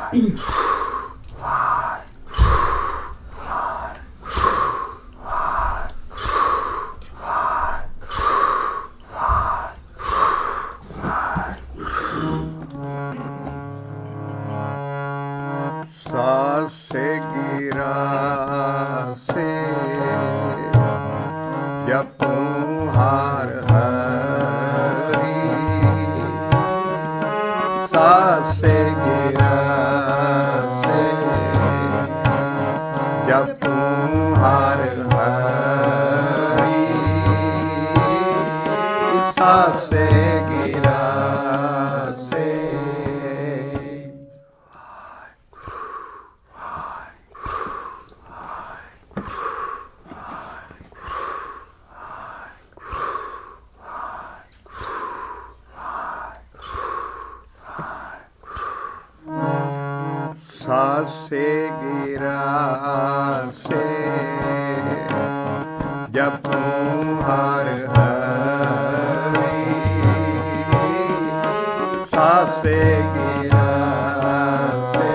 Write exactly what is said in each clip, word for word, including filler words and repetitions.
ਸਾਸੇ ਗਿਰਾ ਸੇ ਜਪੂੰ ਹਰ ਹਰੀ, ਸਾਸੇ ਗਿਰਾ ਸੇ ਜਪੂੰ ਹਰ ਹਰੀ, ਸਾਸੇ ਗਿਰਾ ਸੇ। सासे गिरा से जपूं हर हरी, सासे गिरा से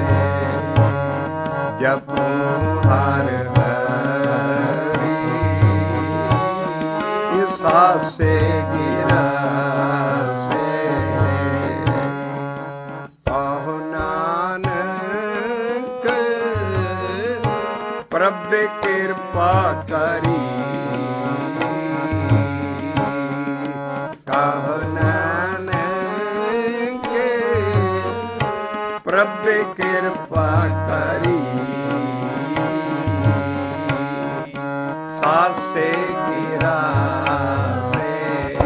जपूं हर हरी, सासे गिरा प्रभ कृपा करी, कहो नानक प्रभ कृपा करी, सासे गिरा से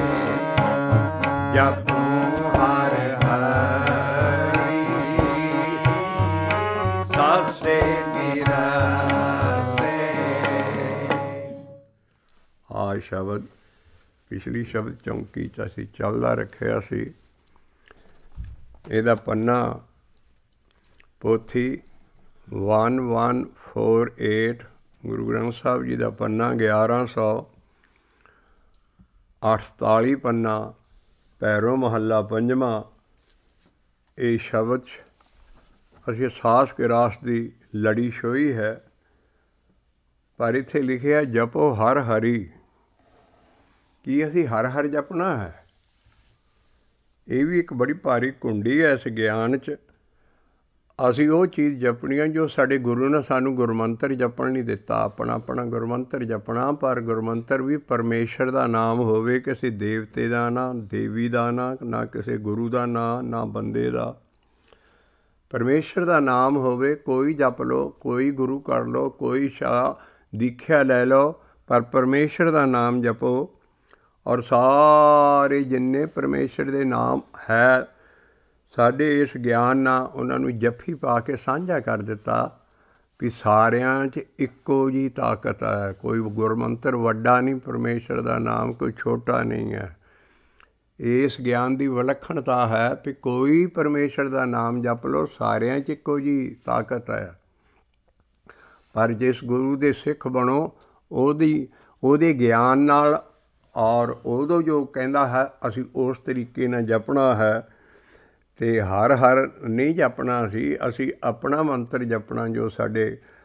जपूं हर हरी, सासे गिरा। ਆ ਸ਼ਬਦ ਪਿਛਲੀ ਸ਼ਬਦ ਚੌਂਕੀ 'ਚ ਅਸੀਂ ਚੱਲਦਾ ਰੱਖਿਆ ਸੀ। ਇਹਦਾ ਪੰਨਾ ਪੋਥੀ one one four eight, Guru Granth Sahib ji ਦਾ ਪੰਨਾ ਗਿਆਰਾਂ ਸੌ ਅਠਤਾਲੀ ਪੰਨਾ, ਪੈਰੋਂ ਮਹੱਲਾ ਪੰਜਵਾਂ। ਇਹ ਸ਼ਬਦ 'ਚ ਅਸੀਂ ਸਾਸ ਗਿਰਾਸ ਦੀ ਲੜੀ ਛੋਹੀ ਹੈ, ਪਰ ਇੱਥੇ ਲਿਖਿਆ ਜਪੋ ਹਰ ਹਰੀ। ਕੀ ਅਸੀਂ ਹਰ ਹਰ ਜਪਣਾ ਹੈ? ਇਹ ਵੀ ਇੱਕ ਬੜੀ ਭਾਰੀ ਕੁੰਡੀ ਹੈ ਇਸ ਗਿਆਨ 'ਚ। ਅਸੀਂ ਉਹ ਚੀਜ਼ ਜਪਣੀ ਹੈ ਜੋ ਸਾਡੇ ਗੁਰੂ ਨੇ ਸਾਨੂੰ ਗੁਰਮੰਤਰ ਜਪਣ ਨਹੀਂ ਦਿੱਤਾ। ਆਪਣਾ ਆਪਣਾ ਗੁਰਮੰਤਰ ਜਪਣਾ, ਪਰ ਗੁਰਮੰਤਰ ਵੀ ਪਰਮੇਸ਼ਰ ਦਾ ਨਾਮ ਹੋਵੇ, ਕਿਸੇ ਦੇਵਤੇ ਦਾ ਨਾ, ਦੇਵੀ ਦਾ ਨਾ, ਨਾ ਕਿਸੇ ਗੁਰੂ ਦਾ ਨਾਂ, ਨਾ ਬੰਦੇ ਦਾ। ਪਰਮੇਸ਼ਰ ਦਾ ਨਾਮ ਹੋਵੇ। ਕੋਈ ਜਪ ਲਓ, ਕੋਈ ਗੁਰੂ ਕਰ ਲਓ, ਕੋਈ ਸ਼ਾਹ ਦੀਖਿਆ ਲੈ ਲਓ, ਪਰ ਪਰਮੇਸ਼ਰ ਦਾ ਨਾਮ ਜਪੋ। ਔਰ ਸਾਰੇ ਜਿੰਨੇ ਪਰਮੇਸ਼ਰ ਦੇ ਨਾਮ ਹੈ ਸਾਡੇ ਇਸ ਗਿਆਨ ਨਾਲ ਉਹਨਾਂ ਨੂੰ ਜੱਫੀ ਪਾ ਕੇ ਸਾਂਝਾ ਕਰ ਦਿੱਤਾ ਵੀ ਸਾਰਿਆਂ 'ਚ ਇੱਕੋ ਜਿਹੀ ਤਾਕਤ ਹੈ। ਕੋਈ ਗੁਰਮੰਤਰ ਵੱਡਾ ਨਹੀਂ, ਪਰਮੇਸ਼ਰ ਦਾ ਨਾਮ ਕੋਈ ਛੋਟਾ ਨਹੀਂ ਹੈ। ਇਸ ਗਿਆਨ ਦੀ ਵਿਲੱਖਣਤਾ ਹੈ ਵੀ ਕੋਈ ਪਰਮੇਸ਼ਰ ਦਾ ਨਾਮ ਜਪ ਲਓ, ਸਾਰਿਆਂ 'ਚ ਇੱਕੋ ਜਿਹੀ ਤਾਕਤ ਹੈ। ਪਰ ਜਿਸ ਗੁਰੂ ਦੇ ਸਿੱਖ ਬਣੋ, ਉਹਦੀ ਉਹਦੇ ਗਿਆਨ ਨਾਲ ਔਰ ਉਦੋਂ ਜੋ ਕਹਿੰਦਾ ਹੈ ਅਸੀਂ ਉਸ ਤਰੀਕੇ ਨਾਲ ਜਪਣਾ ਹੈ। ਅਤੇ ਹਰ ਹਰ ਨਹੀਂ ਜਪਣਾ ਸੀ, ਅਸੀਂ ਆਪਣਾ ਮੰਤਰ ਜਪਣਾ ਜੋ ਸਾਡੇ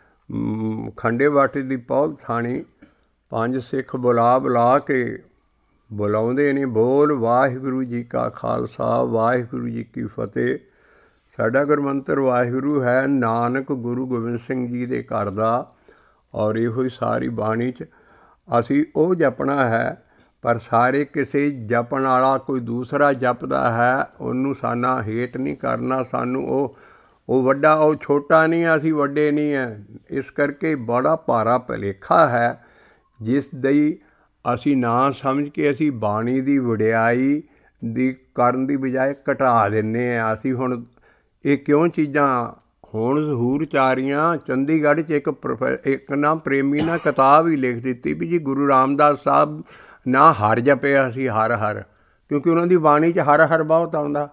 ਖੰਡੇ ਬਾਟੇ ਦੀ ਪੌਲ ਥਾਣੀ ਪੰਜ ਸਿੱਖ ਬੁਲਾ ਬੁਲਾ ਕੇ ਬੁਲਾਉਂਦੇ ਨੇ। ਬੋਲ ਵਾਹਿਗੁਰੂ ਜੀ ਕਾ ਖਾਲਸਾ, ਵਾਹਿਗੁਰੂ ਜੀ ਕੀ ਫਤਿਹ। ਸਾਡਾ ਗੁਰਮੰਤਰ ਵਾਹਿਗੁਰੂ ਹੈ, ਨਾਨਕ ਗੁਰੂ ਗੋਬਿੰਦ ਸਿੰਘ ਜੀ ਦੇ ਘਰ ਦਾ। ਔਰ ਇਹੋ ਹੀ ਸਾਰੀ ਬਾਣੀ 'ਚ ਅਸੀਂ ਉਹ ਜਪਣਾ ਹੈ। ਪਰ ਸਾਰੇ ਕਿਸੇ ਜਪਣ ਵਾਲਾ ਕੋਈ ਦੂਸਰਾ ਜਪਦਾ ਹੈ, ਉਹਨੂੰ ਸਾਨਾ ਹੇਟ ਨਹੀਂ ਕਰਨਾ। ਸਾਨੂੰ ਉਹ ਉਹ ਵੱਡਾ, ਉਹ ਛੋਟਾ ਨਹੀਂ, ਅਸੀਂ ਵੱਡੇ ਨਹੀਂ ਹੈ। ਇਸ ਕਰਕੇ ਬੜਾ ਭਾਰਾ ਭੁਲੇਖਾ ਹੈ ਜਿਸ ਦੀ ਅਸੀਂ ਨਾ ਸਮਝ ਕੇ ਅਸੀਂ ਬਾਣੀ ਦੀ ਵਡਿਆਈ ਦੀ ਕਰਨ ਦੀ ਬਜਾਏ ਘਟਾ ਦਿੰਦੇ ਹਾਂ। ਅਸੀਂ ਹੁਣ ਇਹ ਕਿਉਂ ਚੀਜ਼ਾਂ ਹੁਣ ਜ਼ਹੂਰ ਚਾਰੀਆਂ। ਚੰਡੀਗੜ੍ਹ 'ਚ ਇੱਕ ਪ੍ਰੋਫੈ ਇੱਕ ਨਾ ਪ੍ਰੇਮੀ ਨਾ ਕਿਤਾਬ ਹੀ ਲਿਖ ਦਿੱਤੀ ਵੀ ਜੀ ਗੁਰੂ ਰਾਮਦਾਸ ਸਾਹਿਬ ਨਾ ਹਰ ਜਪਿਆ ਸੀ, ਹਰ ਹਰ, ਕਿਉਂਕਿ ਉਹਨਾਂ ਦੀ ਬਾਣੀ 'ਚ ਹਰ ਹਰ ਬਹੁਤ ਆਉਂਦਾ।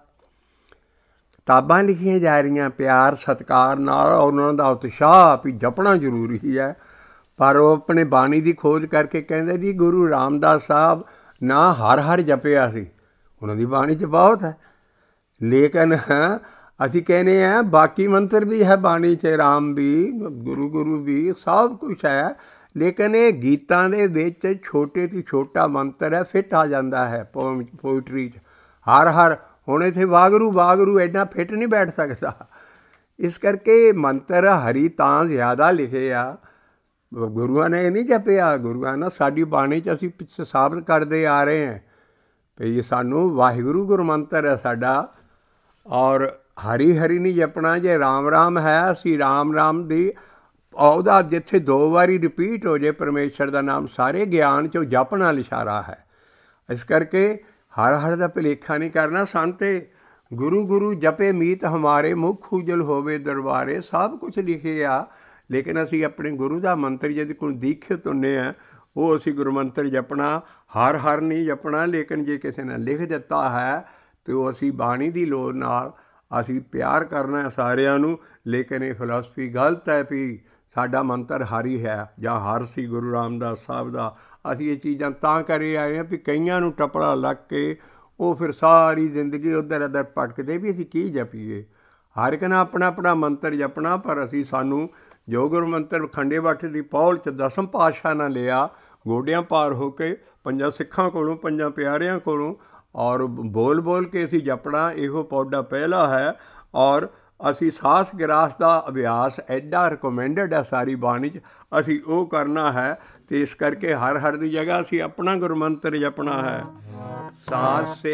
ਕਿਤਾਬਾਂ ਲਿਖੀਆਂ ਜਾ ਰਹੀਆਂ ਪਿਆਰ ਸਤਿਕਾਰ ਨਾਲ, ਉਹਨਾਂ ਦਾ ਉਤਸ਼ਾਹ ਵੀ ਜਪਣਾ ਜ਼ਰੂਰੀ ਹੈ। ਪਰ ਉਹ ਆਪਣੇ ਬਾਣੀ ਦੀ ਖੋਜ ਕਰਕੇ ਕਹਿੰਦੇ ਜੀ ਗੁਰੂ ਰਾਮਦਾਸ ਸਾਹਿਬ ਨਾ ਹਰ ਹਰ ਜਪਿਆ ਸੀ, ਉਹਨਾਂ ਦੀ ਬਾਣੀ 'ਚ ਬਹੁਤ ਹੈ। ਲੇਕਿਨ ਅਸੀਂ ਕਹਿੰਦੇ ਹਾਂ ਬਾਕੀ ਮੰਤਰ ਵੀ ਹੈ ਬਾਣੀ 'ਚ, ਰਾਮ ਵੀ, ਗੁਰੂ ਗੁਰੂ ਵੀ, ਸਭ ਕੁਛ ਹੈ, ਲੇਕਿਨ ਇਹ ਗੀਤਾਂ ਦੇ ਵਿੱਚ ਛੋਟੇ ਤੋਂ ਛੋਟਾ ਮੰਤਰ ਹੈ, ਫਿੱਟ ਆ ਜਾਂਦਾ ਹੈ ਪੋਮ ਪੋਇਟਰੀ 'ਚ। ਹਰ ਹਰ ਹੁਣ ਇੱਥੇ ਵਾਗਰੂ ਵਾਗਰੂ ਐਡਾ ਫਿੱਟ ਨਹੀਂ ਬੈਠ ਸਕਦਾ। ਇਸ ਕਰਕੇ ਮੰਤਰ ਹਰੀ ਤਾਂ ਜ਼ਿਆਦਾ ਲਿਖੇ ਆ, ਗੁਰੂਆਂ ਨੇ ਇਹ ਨਹੀਂ ਜਪਿਆ। ਗੁਰੂਆਂ ਨੇ ਸਾਡੀ ਬਾਣੀ 'ਚ ਅਸੀਂ ਪਿੱਛੇ ਸਾਬਤ ਕਰਦੇ ਆ ਰਹੇ ਹਾਂ ਵੀ ਸਾਨੂੰ ਵਾਹਿਗੁਰੂ ਗੁਰਮੰਤਰ ਹੈ ਸਾਡਾ। ਔਰ ਹਰੀ ਹਰੀ ਨਹੀਂ ਜਪਣਾ। ਜੇ ਰਾਮ ਰਾਮ ਹੈ, ਅਸੀਂ ਰਾਮ ਰਾਮ ਦੀ ਉਹਦਾ ਜਿੱਥੇ ਦੋ ਵਾਰੀ ਰਿਪੀਟ ਹੋ ਜੇ ਪਰਮੇਸ਼ਰ ਦਾ ਨਾਮ, ਸਾਰੇ ਗਿਆਨ 'ਚੋਂ ਜਪਣ ਨਾਲ ਇਸ਼ਾਰਾ ਹੈ। ਇਸ ਕਰਕੇ ਹਰ ਹਰ ਦਾ ਭੁਲੇਖਾ ਨਹੀਂ ਕਰਨਾ। ਸਾਨੂੰ ਤਾਂ ਗੁਰੂ ਗੁਰੂ ਜਪੇ ਮੀਤ ਹਮਾਰੇ, ਮੁੱਖ ਉਜਲ ਹੋਵੇ ਦਰਬਾਰੇ, ਸਭ ਕੁਛ ਲਿਖੇ ਆ। ਲੇਕਿਨ ਅਸੀਂ ਆਪਣੇ ਗੁਰੂ ਦਾ ਮੰਤਰ ਜਿਹਦੇ ਕੋਲ ਦੀਖਿਤ ਹੁੰਦੇ ਹਾਂ ਉਹ ਅਸੀਂ ਗੁਰੂ ਮੰਤਰ ਜਪਣਾ, ਹਰ ਹਰ ਨਹੀਂ ਜਪਣਾ। ਲੇਕਿਨ ਜੇ ਕਿਸੇ ਨੇ ਲਿਖ ਦਿੱਤਾ ਹੈ ਅਤੇ ਉਹ ਅਸੀਂ ਬਾਣੀ ਦੀ ਲੋੜ ਨਾਲ ਅਸੀਂ ਪਿਆਰ ਕਰਨਾ ਸਾਰਿਆਂ ਨੂੰ। ਲੇਕਿਨ ਇਹ ਫਿਲਾਸਫੀ ਗਲਤ ਹੈ ਵੀ ਸਾਡਾ ਮੰਤਰ ਹਰੀ ਹੈ ਜਾਂ ਹਰ ਸੀ ਗੁਰੂ ਰਾਮਦਾਸ ਸਾਹਿਬ ਦਾ। ਅਸੀਂ ਇਹ ਚੀਜ਼ਾਂ ਤਾਂ ਕਰੇ ਆਏ ਹਾਂ ਵੀ ਕਈਆਂ ਨੂੰ ਟਪੜਾ ਲੱਗ ਕੇ ਉਹ ਫਿਰ ਸਾਰੀ ਜ਼ਿੰਦਗੀ ਉੱਧਰ ਇੱਧਰ ਭਟਕਦੇ ਵੀ ਅਸੀਂ ਕੀ ਜਪੀਏ। ਹਰ ਇੱਕ ਨੇ ਆਪਣਾ ਆਪਣਾ ਮੰਤਰ ਜਪਣਾ, ਪਰ ਅਸੀਂ ਸਾਨੂੰ ਜੋ ਗੁਰੂ ਮੰਤਰ ਖੰਡੇ ਬਾਟੇ ਦੀ ਪੌਲ 'ਚ ਦਸਮ ਪਾਤਸ਼ਾਹ ਨੇ ਲਿਆ, ਗੋਡਿਆਂ ਪਾਰ ਹੋ ਕੇ ਪੰਜਾਂ ਸਿੱਖਾਂ ਕੋਲੋਂ, ਪੰਜਾਂ ਪਿਆਰਿਆਂ ਕੋਲੋਂ, ਔਰ ਬੋਲ ਬੋਲ ਕੇ ਅਸੀਂ ਜਪਣਾ, ਇਹੋ ਪੌਡਾ ਪਹਿਲਾ ਹੈ। ਔਰ ਅਸੀਂ ਸਾਸ ਗਿਰਾਸ ਦਾ ਅਭਿਆਸ ਐਡਾ ਰਿਕਮੈਂਡਡ ਹੈ ਸਾਰੀ ਬਾਣੀ 'ਚ, ਅਸੀਂ ਉਹ ਕਰਨਾ ਹੈ। ਅਤੇ ਇਸ ਕਰਕੇ ਹਰ ਹਰ ਦੀ ਜਗ੍ਹਾ ਅਸੀਂ ਆਪਣਾ ਗੁਰਮੰਤਰ ਜਪਣਾ ਹੈ। ਸਾਸੇ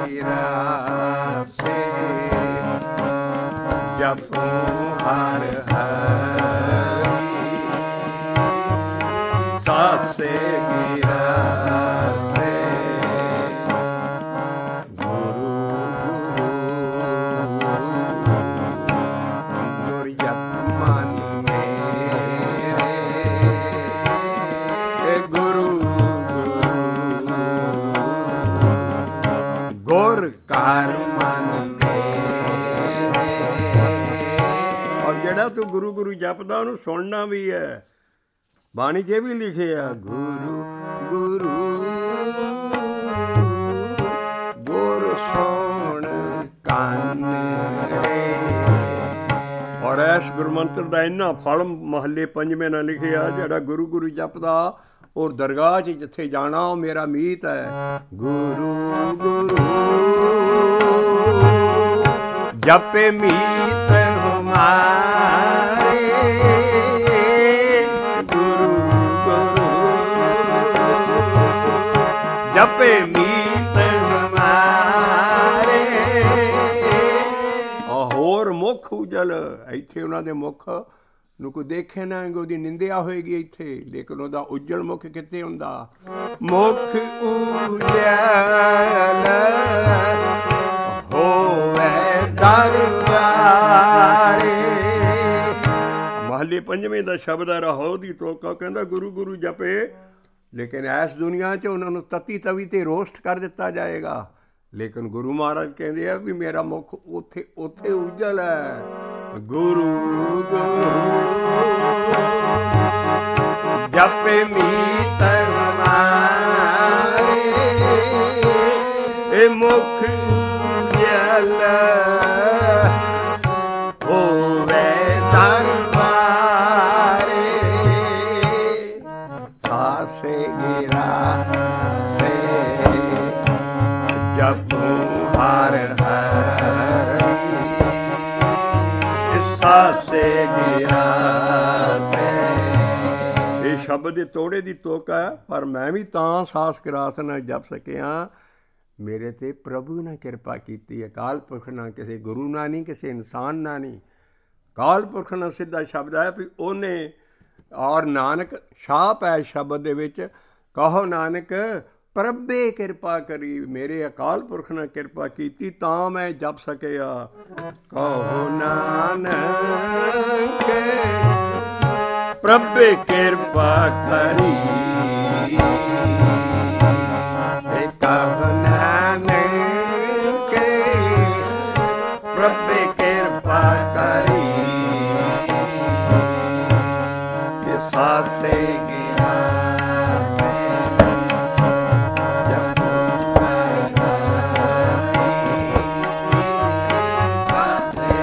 ਗਿਰਾਸੇ ਜਪੋ ਹਰ ਹਰਿ, ਸਾਸੇ ਗਿਰਾਸੇ ਗੁਰੂ ਗੁਰੂ ਗੁਰ ਜਪ ਮਨ ਮੇਰੇ, ਗੁਰੂ ਗੁਰ ਕਰ ਮਨ ਮੇਰੇ। ਔਰ ਜਿਹੜਾ ਤੂੰ ਗੁਰੂ ਗੁਰੂ ਜਪਦਾ ਉਹਨੂੰ ਸੁਣਨਾ ਵੀ ਹੈ। ਬਾਣੀ 'ਚ ਵੀ ਲਿਖਿਆ ਗੁਰੂ ਗੁਰੂ ਗੁਰ ਸੁਣ ਕੰਨ ਰੇ। ਔਰ ਇਸ ਗੁਰਮੰਤਰ ਦਾ ਇੰਨਾ ਫਲ ਮਹੱਲੇ ਪੰਜਵੇਂ ਨਾਲ ਲਿਖਿਆ, ਜਿਹੜਾ ਗੁਰੂ ਗੁਰੂ ਜਪਦਾ ਔਰ ਦਰਗਾਹ 'ਚ ਜਿੱਥੇ ਜਾਣਾ ਉਹ ਮੇਰਾ ਮੀਤ ਹੈ। ਗੁਰੂ ਗੁਰੂ ਜਪੇ ਮੀਤ ਹਮਾਰੇ, ਗੁਰੂ ਗੁਰੂ ਜਪੇ ਮੀਤ ਹਮਾਰੇ। ਹੋਰ ਮੁੱਖ ਉਜਲ, ਇੱਥੇ ਉਹਨਾਂ ਦੇ ਮੁੱਖ ਨੂੰ ਕੋਈ ਦੇਖੇ ਨਾ, ਉਹਦੀ ਨਿੰਦਿਆ ਹੋਏਗੀ ਇੱਥੇ, ਲੇਕਿਨ ਉਹਦਾ ਉਜਲ ਮੁੱਖ ਕਿੱਥੇ ਹੁੰਦਾ? ਮੁੱਖ ਉਜਲ ਹੋਵੇ ਦਰਬਾਰੇ। ਮਹੱਲੇ ਪੰਜਵੇਂ ਦਾ ਸ਼ਬਦ ਹੈ ਰਾਹੋ ਦੀ ਤੋਕਾ, ਕਹਿੰਦਾ ਗੁਰੂ ਗੁਰੂ ਜਪੇ। ਲੇਕਿਨ ਇਸ ਦੁਨੀਆ 'ਚ ਉਹਨਾਂ ਨੂੰ ਤਤੀ ਤਵੀ 'ਤੇ ਰੋਸਟ ਕਰ ਦਿੱਤਾ ਜਾਏਗਾ। ਲੇਕਿਨ ਗੁਰੂ ਮਹਾਰਾਜ ਕਹਿੰਦੇ ਆ ਵੀ ਮੇਰਾ ਮੁੱਖ ਉੱਥੇ ਉੱਥੇ ਉਜਲ ਹੈ। ਗੁਰੂ ਗੁਰੂ ਜਪੇ ਮੀਤ ਹਮਾਰੇ, ਇਹ ਮੁੱਖ ਉਜਲ ਹੋਵੇ ਦਰਬਾਰੇ। ਸਾਸੇ ਗਿਰਾਸੇ ਜਪੋ ਹਰ ਹਰਿ, ਸਾਸੇ ਗਿਰਾਸੇ। ਇਹ ਸ਼ਬਦ ਦੇ ਤੋੜੇ ਦੀ ਤੋਕ ਹੈ, ਪਰ ਮੈਂ ਵੀ ਤਾਂ ਸਾਸ ਗਿਰਾਸ ਨਾਲ ਜਪ ਸਕਿਆ, ਮੇਰੇ 'ਤੇ ਪ੍ਰਭੂ ਨੇ ਕਿਰਪਾ ਕੀਤੀ। ਅਕਾਲ ਪੁਰਖ ਨਾਲ, ਕਿਸੇ ਗੁਰੂ ਨਾਲ ਨਹੀਂ, ਕਿਸੇ ਇਨਸਾਨ ਨਾਲ ਨਹੀਂ। ਅਕਾਲ ਪੁਰਖ ਨਾਲ ਸਿੱਧਾ ਸ਼ਬਦ ਹੈ ਵੀ ਉਹਨੇ। ਔਰ ਨਾਨਕ ਛਾਪ ਹੈ ਸ਼ਬਦ ਦੇ ਵਿੱਚ, ਕਹੋ ਨਾਨਕ ਪ੍ਰਭੇ ਕਿਰਪਾ ਕਰੀ, ਮੇਰੇ ਅਕਾਲ ਪੁਰਖ ਨੇ ਕਿਰਪਾ ਕੀਤੀ ਤਾਂ ਮੈਂ ਜਪ ਸਕਿਆ। ਕਹੋ ਨਾਨਕ ਪ੍ਰਭੇ ਕਿਰਪਾ ਕਰੀ, ਕਹੋ ਨਾਨਕ ਪ੍ਰਭੇ ਕਿਰਪਾ ਕਰੀ, ਸਾਸੇ ਗਿਰਾਸੇ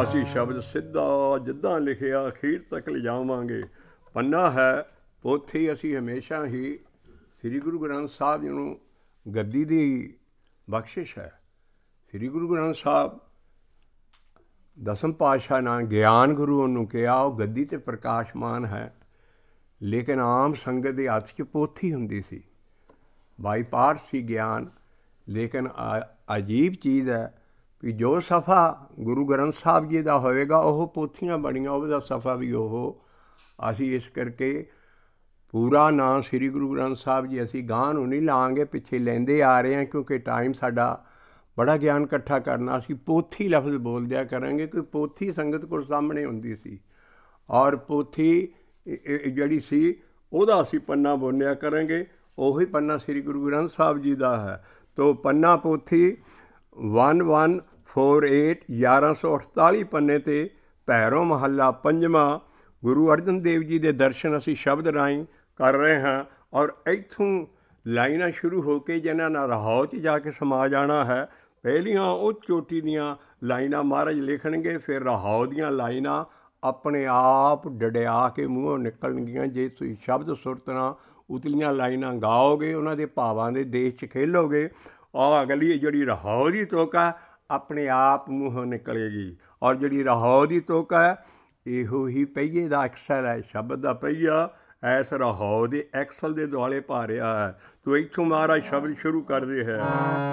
ਅਸੀਂ ਸ਼ਬਦ ਸਿੱਧਾ ਜਿੱਦਾਂ ਲਿਖਿਆ ਅਖੀਰ ਤੱਕ ਲਿਜਾਵਾਂਗੇ। ਪੰਨਾ ਹੈ ਪੋਥੀ ਅਸੀਂ ਹਮੇਸ਼ਾ ਹੀ ਸ੍ਰੀ ਗੁਰੂ ਗ੍ਰੰਥ ਸਾਹਿਬ ਜੀ ਨੂੰ ਗੱਦੀ ਦੀ ਬਖਸ਼ਿਸ਼ ਹੈ। ਸ੍ਰੀ ਗੁਰੂ ਗ੍ਰੰਥ ਸਾਹਿਬ ਦਸਮ ਪਾਤਸ਼ਾਹ ਨਾਲ ਗਿਆਨ ਗੁਰੂ ਉਹਨੂੰ ਕਿਹਾ, ਉਹ ਗੱਦੀ 'ਤੇ ਪ੍ਰਕਾਸ਼ਮਾਨ ਹੈ, ਲੇਕਿਨ ਆਮ ਸੰਗਤ ਦੇ ਹੱਥ 'ਚ ਪੋਥੀ ਹੁੰਦੀ ਸੀ। ਬਾਈ ਪਾਰਟ ਸੀ ਗਿਆਨ, ਲੇਕਿਨ ਅਜੀਬ ਚੀਜ਼ ਹੈ ਵੀ ਜੋ ਸਫ਼ਾ ਗੁਰੂ ਗ੍ਰੰਥ ਸਾਹਿਬ ਜੀ ਦਾ ਹੋਵੇਗਾ ਉਹ ਪੋਥੀਆਂ ਬਣੀਆਂ, ਉਹਦਾ ਸਫ਼ਾ ਵੀ ਉਹ। ਅਸੀਂ ਇਸ ਕਰਕੇ ਪੂਰਾ ਨਾਂ ਸ੍ਰੀ ਗੁਰੂ ਗ੍ਰੰਥ ਸਾਹਿਬ ਜੀ ਅਸੀਂ ਗਾਂਹ ਨੂੰ ਨਹੀਂ ਲਾਂਗੇ, ਪਿੱਛੇ ਲੈਂਦੇ ਆ ਰਹੇ ਹਾਂ, ਕਿਉਂਕਿ ਟਾਈਮ ਸਾਡਾ ਬੜਾ ਗਿਆਨ ਇਕੱਠਾ ਕਰਨਾ। ਅਸੀਂ ਪੋਥੀ ਲਫ਼ਜ਼ ਬੋਲ ਦਿਆ ਕਰਾਂਗੇ, ਕੋਈ ਪੋਥੀ ਸੰਗਤ ਕੋਲ ਸਾਹਮਣੇ ਹੁੰਦੀ ਸੀ, ਔਰ ਪੋਥੀ ਜਿਹੜੀ ਸੀ ਉਹਦਾ ਅਸੀਂ ਪੰਨਾ ਬੋਲਿਆ ਕਰਾਂਗੇ। ਉਹੀ ਪੰਨਾ ਸ੍ਰੀ ਗੁਰੂ ਗ੍ਰੰਥ ਸਾਹਿਬ ਜੀ ਦਾ ਹੈ। ਤੋ ਪੰਨਾ ਪੋਥੀ ਵਨ ਵਨ ਫੋਰ ਏਟ ਗਿਆਰਾਂ ਸੌ ਅਠਤਾਲੀ ਪੰਨੇ 'ਤੇ ਭੈਰੋ ਮਹੱਲਾ ਪੰਜਵਾਂ ਗੁਰੂ ਅਰਜਨ ਦੇਵ ਜੀ ਦੇ ਦਰਸ਼ਨ ਅਸੀਂ ਸ਼ਬਦ ਰਾਹੀਂ ਕਰ ਰਹੇ ਹਾਂ। ਔਰ ਇੱਥੋਂ ਲਾਈਨਾਂ ਸ਼ੁਰੂ ਹੋ ਕੇ ਜਿਹਨਾਂ ਨਾਲ ਰਹਾਉ 'ਚ ਜਾ ਕੇ ਸਮਾ ਜਾਣਾ ਹੈ। ਪਹਿਲੀਆਂ ਉਹ ਚੋਟੀ ਦੀਆਂ ਲਾਈਨਾਂ ਮਹਾਰਾਜ ਲਿਖਣਗੇ, ਫਿਰ ਰਹਾਉ ਦੀਆਂ ਲਾਈਨਾਂ ਆਪਣੇ ਆਪ ਡੜਿਆ ਕੇ ਮੂੰਹੋਂ ਨਿਕਲਣਗੀਆਂ। ਜੇ ਤੁਸੀਂ ਸ਼ਬਦ ਸੁਰਤ ਨਾਲ ਉਤਲੀਆਂ ਲਾਈਨਾਂ ਗਾਓਗੇ, ਉਹਨਾਂ ਦੇ ਭਾਵਾਂ ਦੇ ਦੇਸ਼ 'ਚ ਖੇਲੋਗੇ, ਔਰ ਅਗਲੀ ਜਿਹੜੀ ਰਹਾਉ ਦੀ ਤੁਕ ਹੈ ਆਪਣੇ ਆਪ ਮੂੰਹੋਂ ਨਿਕਲੇਗੀ। ਔਰ ਜਿਹੜੀ ਰਹਾਉ ਦੀ ਤੁਕ ਹੈ ਇਹੋ ਹੀ ਪਹੀਏ ਦਾ ਐਕਸਲ ਹੈ, ਸ਼ਬਦ ਦਾ ਪਹੀਆ ਐਸ ਰਹਾਉ ਦੇ ਐਕਸਲ ਦੇ ਦੁਆਲੇ ਭਾਰਿਆ ਹੈ। ਤੋ ਇੱਥੋਂ ਮਹਾਰਾਜ ਸ਼ਬਦ ਸ਼ੁਰੂ ਕਰਦੇ ਹੈ।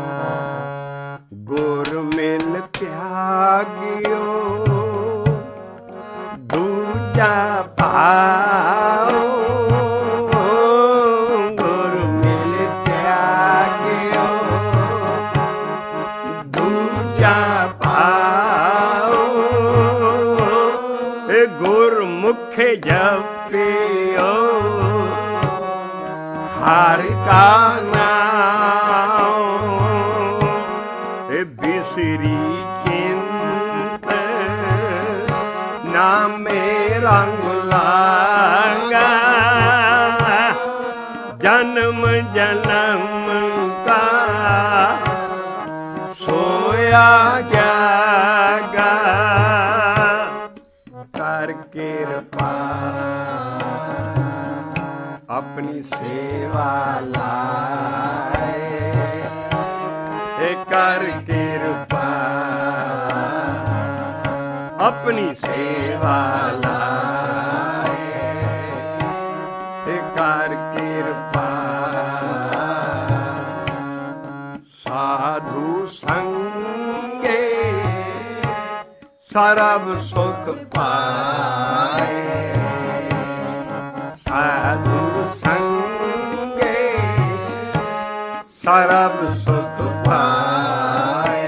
ਗੁਰ ਮਿਲ ਤਿਆਗਿਓ ਦੂਜਾ ਭਾਉ, ਗੁਰ ਮਿਲ ਤਿਆਗਿਓ ਦੂਜਾ ਭਾਉ, ਏ ਗੁਰਮੁਖ ਜਪਿਓ ਹਰਿ ਕਾ ਨਾਮ, ਏ ਬਿਸਰੀ ਚਿੰਤ ਨਾਮੇ ਰੰਗ ਲਾਗਾ, ਜਨਮ ਜਨਮ ਕਾ ਸੋਇਆ ਜਾਗਾ, ਕਰ ਕਿਰਪਾ ਆਪਣੀ ਸੇਵਾ ਲਾਏ, ਏ ਕਰ ਕਿਰਪਾ ਆਪਣੀ ਸੇਵਾ ਲਾਏ, ਏ ਕਰ ਕਿਰਪਾ ਸਾਧੂ ਸੰਗੇ ਸਰਬ ਸੁਖ ਪਾਏ, ਸਾਧੂ ਸੰਗੇ ਸਰਬ ਸੁਖ ਪਾਏ।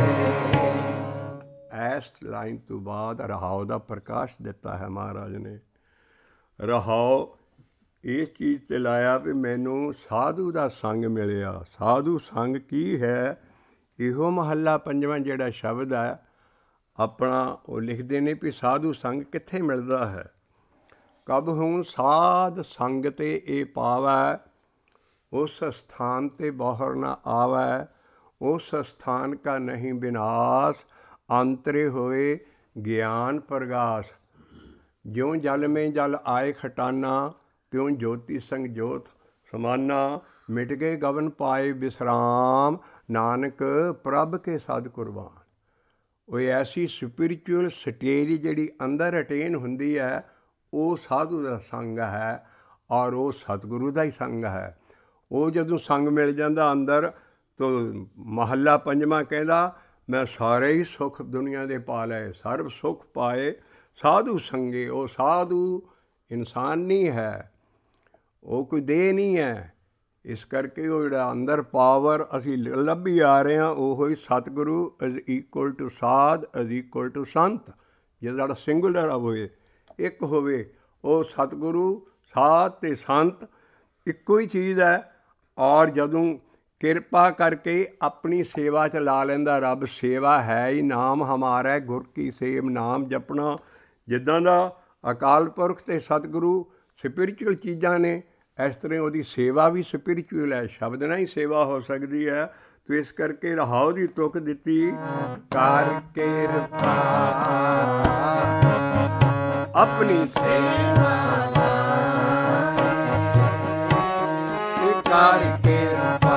ਇਸ ਲਾਈਨ ਤੋਂ ਬਾਅਦ ਰਹਾਉ ਦਾ ਪ੍ਰਕਾਸ਼ ਦਿੱਤਾ ਹੈ ਮਹਾਰਾਜ ਨੇ। ਰਹਾਉ ਇਸ ਚੀਜ਼ 'ਤੇ ਲਾਇਆ ਵੀ ਮੈਨੂੰ ਸਾਧੂ ਦਾ ਸੰਗ ਮਿਲਿਆ। ਸਾਧੂ ਸੰਗ ਕੀ ਹੈ? ਇਹੋ ਮਹੱਲਾ ਪੰਜਵਾਂ ਜਿਹੜਾ ਸ਼ਬਦ ਹੈ ਆਪਣਾ, ਉਹ ਲਿਖਦੇ ਨੇ ਵੀ ਸਾਧੂ ਸੰਗ ਕਿੱਥੇ ਮਿਲਦਾ ਹੈ। ਕਬ ਹੂੰ ਸਾਧ ਸੰਗ ਤੇ ਇਹ ਪਾਵੈ, ਉਸ ਸਥਾਨ ਤੇ ਬਹਰ ਨਾ ਆਵੈ, ਉਸ ਸਥਾਨ ਕਾ ਨਹੀਂ ਵਿਨਾਸ਼, ਅੰਤਰੇ ਹੋਏ ਗਿਆਨ ਪ੍ਰਗਾਸ। ਜਿਉਂ ਜਲ ਮੇਂ ਜਲ ਆਏ ਖਟਾਨਾ, ਤਿਉਂ ਜੋਤੀ ਸੰਗ ਜੋਤ ਸਮਾਨਾ, ਮਿਟ ਗਏ ਗਵਨ ਪਾਏ ਵਿਸਰਾਮ, ਨਾਨਕ ਪ੍ਰਭ ਕੇ ਸਦ ਕੁਰਬਾਨ। ਉਹ ਐਸੀ ਸਪਿਰਿਚੁਅਲ ਸਟੇਜ ਜਿਹੜੀ ਅੰਦਰ ਅਟੇਨ ਹੁੰਦੀ ਹੈ, ਉਹ ਸਾਧੂ ਦਾ ਸੰਗ ਹੈ ਔਰ ਉਹ ਸਤਿਗੁਰੂ ਦਾ ਹੀ ਸੰਗ ਹੈ। ਉਹ ਜਦੋਂ ਸੰਗ ਮਿਲ ਜਾਂਦਾ ਅੰਦਰ, ਤਾਂ ਮਹੱਲਾ ਪੰਜਵਾਂ ਕਹਿੰਦਾ ਮੈਂ ਸਾਰੇ ਹੀ ਸੁੱਖ ਦੁਨੀਆ ਦੇ ਪਾ ਲਏ, ਸਰਬ ਸੁੱਖ ਪਾਏ ਸਾਧੂ ਸੰਗੇ। ਉਹ ਸਾਧੂ ਇਨਸਾਨ ਨਹੀਂ ਹੈ, ਉਹ ਕੋਈ ਦੇਹ ਨਹੀਂ ਹੈ। ਇਸ ਕਰਕੇ ਉਹ ਜਿਹੜਾ ਅੰਦਰ ਪਾਵਰ ਅਸੀਂ ਲੱਭੀ ਆ ਰਹੇ ਹਾਂ, ਉਹੋ ਹੀ ਸਤਿਗੁਰੂ ਇਜ਼ ਇਕੁਅਲ ਟੂ ਸਾਧ ਇਜ਼ ਇਕੁਅਲ ਟੂ ਸੰਤ। ਜੇ ਸਾਡਾ ਸਿੰਗੂਲਰ ਹੋਵੇ, ਇੱਕ ਹੋਵੇ, ਉਹ ਸਤਿਗੁਰੂ ਸਾਧ ਅਤੇ ਸੰਤ ਇੱਕੋ ਹੀ ਚੀਜ਼ ਹੈ। ਔਰ ਜਦੋਂ ਕਿਰਪਾ ਕਰਕੇ ਆਪਣੀ ਸੇਵਾ 'ਚ ਲਾ ਲੈਂਦਾ ਰੱਬ, ਸੇਵਾ ਹੈ ਹੀ ਨਾਮ ਹਮਾਰਾ ਗੁਰ ਕੀ ਸੇਵ, ਨਾਮ ਜਪਣਾ। ਜਿੱਦਾਂ ਦਾ ਅਕਾਲ ਪੁਰਖ ਅਤੇ ਸਤਿਗੁਰੂ ਸਪਿਰਿਚੁਅਲ ਚੀਜ਼ਾਂ ਨੇ, ਇਸ ਤਰ੍ਹਾਂ ਉਹਦੀ ਸੇਵਾ ਵੀ ਸਪਿਰਿਚੁਅਲ ਹੈ। ਸ਼ਬਦ ਨਾਲ ਹੀ ਸੇਵਾ ਹੋ ਸਕਦੀ ਹੈ। ਤੋ ਇਸ ਕਰਕੇ ਰਹਾਉ ਦੀ ਤੁਕ ਦਿੱਤੀ, ਕਰ ਕਿਰਪਾ ਆਪਣੀ ਸੇਵਾ ਕਰ ਕਿਰਪਾ।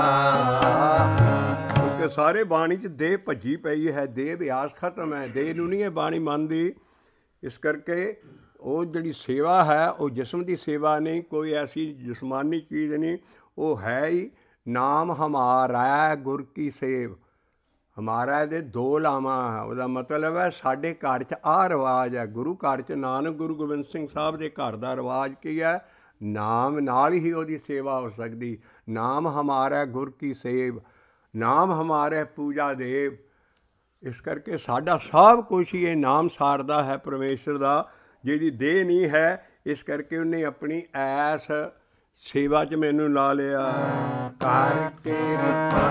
ਕਿਉਂਕਿ ਸਾਰੇ ਬਾਣੀ 'ਚ ਦੇਹ ਭੱਜੀ ਪਈ ਹੈ, ਦੇਹ ਅਭਿਆਸ ਖਤਮ ਹੈ, ਦੇਹ ਨੂੰ ਨਹੀਂ ਇਹ ਬਾਣੀ ਮੰਨਦੀ। ਇਸ ਕਰਕੇ ਉਹ ਜਿਹੜੀ ਸੇਵਾ ਹੈ ਉਹ ਜਿਸਮ ਦੀ ਸੇਵਾ ਨਹੀਂ, ਕੋਈ ਐਸੀ ਜਿਸਮਾਨੀ ਚੀਜ਼ ਨਹੀਂ, ਉਹ ਹੈ ਹੀ ਨਾਮ ਹਮਾਰਾ ਗੁਰ ਕੀ ਸੇਵ। ਹਮਾਰਾ ਦੇ ਦੋ ਲਾਵਾਂ, ਉਹਦਾ ਮਤਲਬ ਹੈ ਸਾਡੇ ਘਰ 'ਚ ਆਹ ਰਿਵਾਜ ਹੈ। ਗੁਰੂ ਘਰ 'ਚ ਨਾਨਕ ਗੁਰੂ ਗੋਬਿੰਦ ਸਿੰਘ ਸਾਹਿਬ ਦੇ ਘਰ ਦਾ ਰਿਵਾਜ ਕੀ ਹੈ? ਨਾਮ ਨਾਲ ਹੀ ਉਹਦੀ ਸੇਵਾ ਹੋ ਸਕਦੀ। ਨਾਮ ਹਮਾਰਾ ਗੁਰ ਕੀ ਸੇਵ, ਨਾਮ ਹਮਾਰਾ ਪੂਜਾ ਦੇਵ। ਇਸ ਕਰਕੇ ਸਾਡਾ ਸਭ ਕੁਛ ਹੀ ਇਹ ਨਾਮ ਸਾਰਦਾ ਹੈ ਪਰਮੇਸ਼ਰ ਦਾ, ਜਿਹਦੀ ਦੇਹ ਨਹੀਂ ਹੈ। ਇਸ ਕਰਕੇ ਉਹਨੇ ਆਪਣੀ ਐਸ ਸੇਵਾ 'ਚ ਮੈਨੂੰ ਲਾ ਲਿਆ, ਕਰ ਕਿਰਪਾ।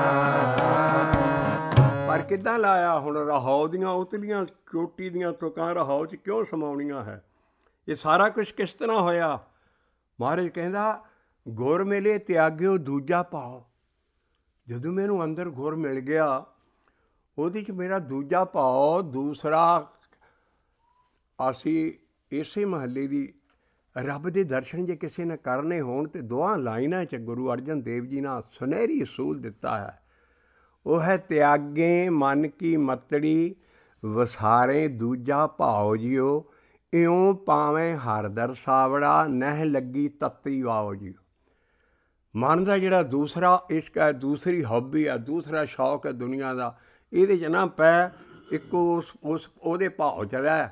ਪਰ ਕਿੱਦਾਂ ਲਾਇਆ? ਹੁਣ ਰਹਾਉ ਦੀਆਂ ਉਤਲੀਆਂ ਚੋਟੀ ਦੀਆਂ ਤੁਕਾਂ ਰਹਾਉ 'ਚ ਕਿਉਂ ਸਮਾਉਣੀਆਂ ਹੈ? ਇਹ ਸਾਰਾ ਕੁਛ ਕਿਸ ਤਰ੍ਹਾਂ ਹੋਇਆ? ਮਹਾਰਾਜ ਕਹਿੰਦਾ, ਗੁਰ ਮਿਲੇ ਤਿਆਗਿਓ ਦੂਜਾ ਭਾਉ। ਜਦੋਂ ਮੈਨੂੰ ਅੰਦਰ ਗੁਰ ਮਿਲ ਗਿਆ, ਉਹਦੇ 'ਚ ਮੇਰਾ ਦੂਜਾ ਭਾਉ, ਦੂਸਰਾ ਅਸੀਂ ਇਸੇ ਮਹੱਲੇ ਦੀ ਰੱਬ ਦੇ ਦਰਸ਼ਨ ਜੇ ਕਿਸੇ ਨੇ ਕਰਨੇ ਹੋਣ ਤਾਂ ਦੋਹਾਂ ਲਾਈਨਾਂ 'ਚ ਗੁਰੂ ਅਰਜਨ ਦੇਵ ਜੀ ਨੇ ਸੁਨਹਿਰੀ ਅਸੂਲ ਦਿੱਤਾ ਹੈ। ਉਹ ਹੈ, ਤਿਆਗੇ ਮਨ ਕੀ ਮਤੜੀ ਵਸਾਰੇ ਦੂਜਾ ਭਾਉ ਜਿਓ, ਇਉਂ ਪਾਵੇਂ ਹਰਦਰ ਸਾਵੜਾ ਨਹਿ ਲੱਗੀ ਤੱਤੀ ਵਾਓ ਜੀ। ਮਨ ਦਾ ਜਿਹੜਾ ਦੂਸਰਾ ਇਸ਼ਕ ਹੈ, ਦੂਸਰੀ ਹੌਬੀ ਹੈ, ਦੂਸਰਾ ਸ਼ੌਕ ਹੈ ਦੁਨੀਆ ਦਾ, ਇਹਦੇ 'ਚ ਨਾ ਪੈ, ਇੱਕੋ ਉਸ ਉਸ ਉਹਦੇ ਭਾਉ 'ਚ ਰਹਿ।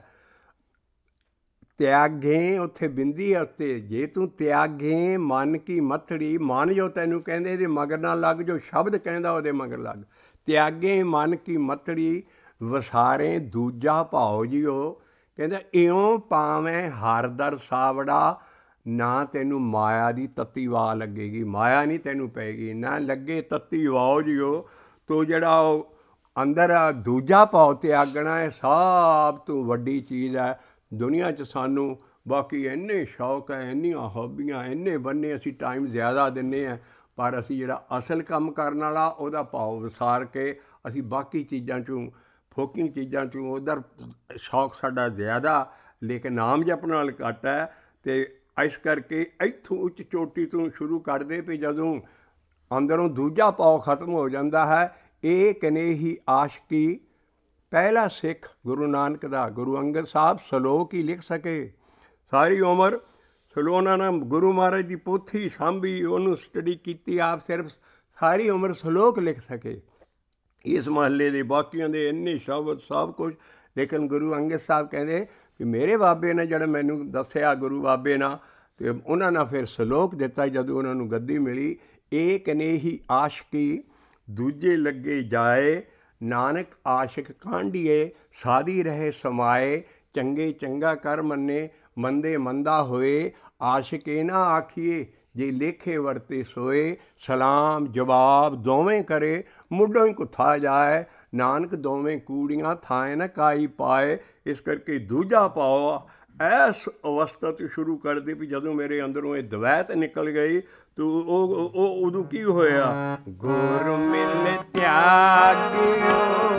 ਤਿਆਗੇ ਉੱਥੇ ਬਿੰਦੀ ਹੈ ਉੱਤੇ, ਜੇ ਤੂੰ ਤਿਆਗੇ ਮਨ ਕੀ ਮੱਥੜੀ, ਮਨ ਜੋ ਤੈਨੂੰ ਕਹਿੰਦੇ ਇਹਦੇ ਮਗਰ ਨਾ ਲੱਗ, ਜੋ ਸ਼ਬਦ ਕਹਿੰਦਾ ਉਹਦੇ ਮਗਰ ਲੱਗ। ਤਿਆਗੇ ਮਨ ਕੀ ਮੱਥੜੀ ਵਸਾਰੇ ਦੂਜਾ ਭਾਉ ਜਿਓ, ਕਹਿੰਦਾ ਇਉਂ ਪਾਵੇਂ ਹਰ ਦਰ ਸਾਵੜਾ, ਨਾ ਤੈਨੂੰ ਮਾਇਆ ਦੀ ਤੱਤੀ ਵਾਹ ਲੱਗੇਗੀ, ਮਾਇਆ ਨਹੀਂ ਤੈਨੂੰ ਪਏਗੀ, ਨਾ ਲੱਗੇ ਤੱਤੀ ਵਾਹ ਜਿਓ। ਤੋ ਜਿਹੜਾ ਉਹ ਅੰਦਰ ਦੂਜਾ ਭਾਉ ਤਿਆਗਣਾ ਹੈ, ਸਭ ਤੋਂ ਵੱਡੀ ਚੀਜ਼ ਹੈ ਦੁਨੀਆ 'ਚ। ਸਾਨੂੰ ਬਾਕੀ ਇੰਨੇ ਸ਼ੌਕ ਹੈ, ਇੰਨੀਆਂ ਹੌਬੀਆਂ, ਇੰਨੇ ਬੰਨੇ ਅਸੀਂ ਟਾਈਮ ਜ਼ਿਆਦਾ ਦਿੰਦੇ ਹਾਂ, ਪਰ ਅਸੀਂ ਜਿਹੜਾ ਅਸਲ ਕੰਮ ਕਰਨ ਵਾਲਾ ਉਹਦਾ ਭਾਵ ਵਿਸਾਰ ਕੇ ਅਸੀਂ ਬਾਕੀ ਚੀਜ਼ਾਂ 'ਚੋਂ, ਫੋਕੀ ਚੀਜ਼ਾਂ 'ਚੋਂ ਉੱਧਰ ਸ਼ੌਕ ਸਾਡਾ ਜ਼ਿਆਦਾ, ਲੇਕਿਨ ਨਾਮ ਜਪਣ ਨਾਲ ਘੱਟ ਹੈ। ਅਤੇ ਇਸ ਕਰਕੇ ਇੱਥੋਂ ਉੱਚ ਚੋਟੀ ਤੋਂ ਸ਼ੁਰੂ ਕਰਦੇ ਵੀ ਜਦੋਂ ਅੰਦਰੋਂ ਦੂਜਾ ਭਾਵ ਖਤਮ ਹੋ ਜਾਂਦਾ ਹੈ। ਇਹ ਕਨੇਹੀ ਆਸ਼ਕੀ ਪਹਿਲਾ ਸਿੱਖ ਗੁਰੂ ਨਾਨਕ ਦਾ, ਗੁਰੂ ਅੰਗਦ ਸਾਹਿਬ ਸਲੋਕ ਹੀ ਲਿਖ ਸਕੇ। ਸਾਰੀ ਉਮਰ ਸਲੋ ਉਹਨਾਂ ਨੇ ਗੁਰੂ ਮਹਾਰਾਜ ਦੀ ਪੋਥੀ ਸਾਂਭੀ, ਉਹਨੂੰ ਸਟੱਡੀ ਕੀਤੀ, ਆਪ ਸਿਰਫ ਸਾਰੀ ਉਮਰ ਸਲੋਕ ਲਿਖ ਸਕੇ। ਇਸ ਮਹੱਲੇ ਦੇ ਬਾਕੀਆਂ ਦੇ ਇੰਨੇ ਸ਼ਬਦ ਸਭ ਕੁਛ, ਲੇਕਿਨ ਗੁਰੂ ਅੰਗਦ ਸਾਹਿਬ ਕਹਿੰਦੇ ਵੀ ਮੇਰੇ ਬਾਬੇ ਨੇ ਜਿਹੜਾ ਮੈਨੂੰ ਦੱਸਿਆ, ਗੁਰੂ ਬਾਬੇ ਨਾਲ, ਅਤੇ ਉਹਨਾਂ ਨੇ ਫਿਰ ਸਲੋਕ ਦਿੱਤਾ ਜਦੋਂ ਉਹਨਾਂ ਨੂੰ ਗੱਦੀ ਮਿਲੀ। ਇਹ ਕਨੇਹੀ ਆਸ਼ਕੀ ਦੂਜੇ ਲੱਗੇ ਜਾਏ, ਨਾਨਕ ਆਸ਼ਿਕ ਕਾਂਢੀਏ ਸਾਦੀ ਰਹੇ ਸਮਾਏ, ਚੰਗੇ ਚੰਗਾ ਕਰ ਮੰਨੇ ਮੰਦੇ ਮੰਦਾ ਹੋਏ, ਆਸ਼ਿਕ ਇਹ ਨਾ ਆਖੀਏ ਜੇ ਲੇਖੇ ਵਰਤੇ ਸੋਏ, ਸਲਾਮ ਜਵਾਬ ਦੋਵੇਂ ਕਰੇ ਮੁੱਢੋਂ ਹੀ ਕੁੱਥਾ ਜਾਏ, ਨਾਨਕ ਦੋਵੇਂ ਕੂੜੀਆਂ ਥਾਏ ਨਾ ਕਾਈ ਪਾਏ। ਇਸ ਕਰਕੇ ਦੂਜਾ ਭਾਵ ਇਸ ਅਵਸਥਾ ਤੋਂ ਸ਼ੁਰੂ ਕਰਦੇ ਵੀ ਜਦੋਂ ਮੇਰੇ ਅੰਦਰੋਂ ਇਹ ਦਵੈਤ ਨਿਕਲ ਗਈ ਤੋ ਉਹ ਉਹ ਉਦੋਂ ਕੀ ਹੋਇਆ? ਗੁਰ ਮਿਲ ਤਿਆਗਿਓ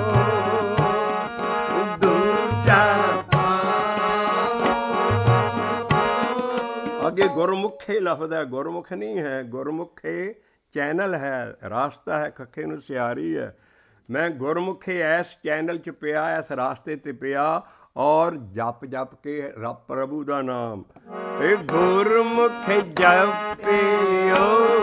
ਦੂਜਾ। ਅੱਗੇ ਗੁਰਮੁਖੇ ਲਫ਼ਜ਼ ਹੈ, ਗੁਰਮੁਖ ਨਹੀਂ ਹੈ। ਗੁਰਮੁਖੇ ਚੈਨਲ ਹੈ, ਰਾਸਤਾ ਹੈ, ਖੱਖੇ ਨੂੰ ਸਿਆਰੀ ਹੈ। ਮੈਂ ਗੁਰਮੁਖੇ ਇਸ ਚੈਨਲ 'ਚ ਪਿਆ, ਇਸ ਰਾਸਤੇ 'ਤੇ ਪਿਆ, ਔਰ ਜਪ ਜਪ ਕੇ ਰੱਬ ਪ੍ਰਭੂ ਦਾ ਨਾਮ। ਇਹ ਗੁਰਮੁਖ ਜਪਿਓ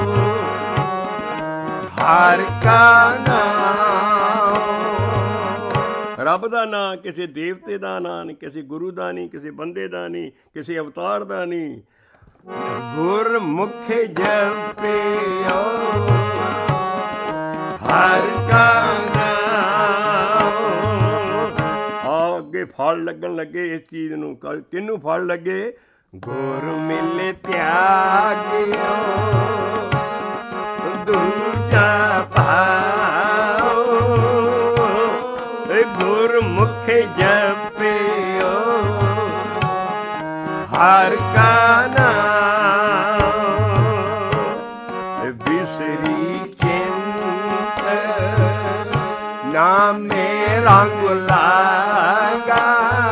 ਹਰਿ ਕਾ ਨਾਮ। ਰੱਬ ਦਾ ਨਾਂ, ਕਿਸੇ ਦੇਵਤੇ ਦਾ ਨਾਂ ਨਹੀਂ, ਕਿਸੇ ਗੁਰੂ ਦਾ ਨਹੀਂ, ਕਿਸੇ ਬੰਦੇ ਦਾ ਨਹੀਂ, ਕਿਸੇ ਅਵਤਾਰ ਦਾ ਨਹੀਂ। ਗੁਰਮੁਖ ਜਪਿਓ ਹਰਿ ਕਾ ਫਲ ਲੱਗਣ ਲੱਗੇ ਇਸ ਚੀਜ਼ ਨੂੰ। ਕਿਹਨੂੰ ਫਲ ਲੱਗੇ? ਗੁਰ ਮਿਲ ਤਿਆਗਿਓ ਦੂਜਾ ਭਾਉ, ਗੁਰਮੁਖ ਜਪਿਓ ਹਰਿ ਕਾ ਨਾਮ। ਬਿਸਰੀ ਚਿੰਤ ਨਾਮੇ ਰੰਗ ਲਾਗਾ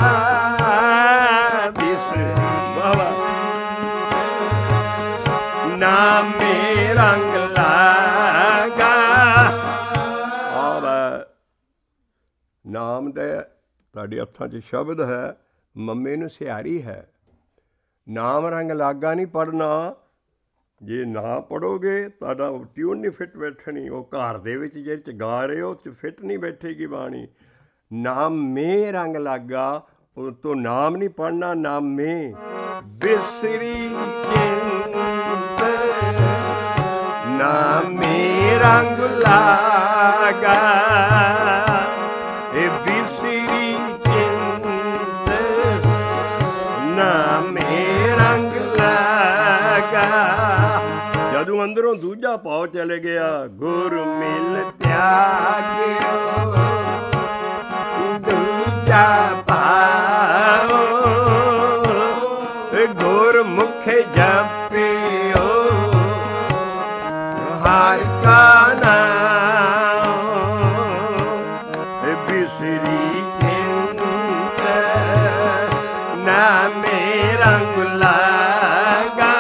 ਬਿਸਰੀ ਬਾਬਾ ਨਾਮੇ ਰੰਗ ਲਾਗਾ। ਔਰ ਨਾਮ ਦੇ ਤੁਹਾਡੇ ਹੱਥਾਂ 'ਚ ਸ਼ਬਦ ਹੈ, ਮੰਮੇ ਨੂੰ ਸਿਹਾਰੀ ਹੈ। ਨਾਮ ਰੰਗ ਲਾਗਾ ਨਹੀਂ ਪੜ੍ਹਨਾ। ਜੇ ਨਾ ਪੜ੍ਹੋਗੇ ਤੁਹਾਡਾ ਟਿਊਨ ਨਹੀਂ ਫਿੱਟ ਬੈਠਣੀ। ਉਹ ਘਰ ਦੇ ਵਿੱਚ ਜਿਹੜੇ 'ਚ ਗਾ ਰਹੇ ਹੋ ਉਹ 'ਚ ਫਿੱਟ ਨਹੀਂ ਬੈਠੇਗੀ ਬਾਣੀ। ਨਾਮ ਮੇ ਰੰਗ ਲਾਗਾ, ਉਹ ਤੋਂ ਨਾਮ ਨਹੀਂ ਪੜ੍ਹਨਾ। ਨਾਮ ਮੇ ਬਿਸਰੀ ਚਿੰਤ ਨਾਮੇ ਰੰਗ ਲਾਗਾ ਇਹ ਬਿਸਰੀ ਚਿੰਤ ਨਾਮੇ ਰੰਗ ਲਾਗਾ। ਜਦੋਂ ਅੰਦਰੋਂ ਦੂਜਾ ਭਾਵ ਚਲੇ ਗਿਆ, ਗੁਰ ਮਿਲ ਤਿਆਗਿਓ ਦੂਜਾ ਭਾਵ ਗੁਰ ਮੁਖ ਜਪਿਓ ਹਰ ਕਾ ਨਾਮ ਬਿਸਰੀ ਚਿੰਤ ਨਾਮੇ ਰੰਗ ਲਾਗਾ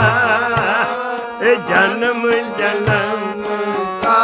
ਜਨਮ ਜਨਮ ਕਾ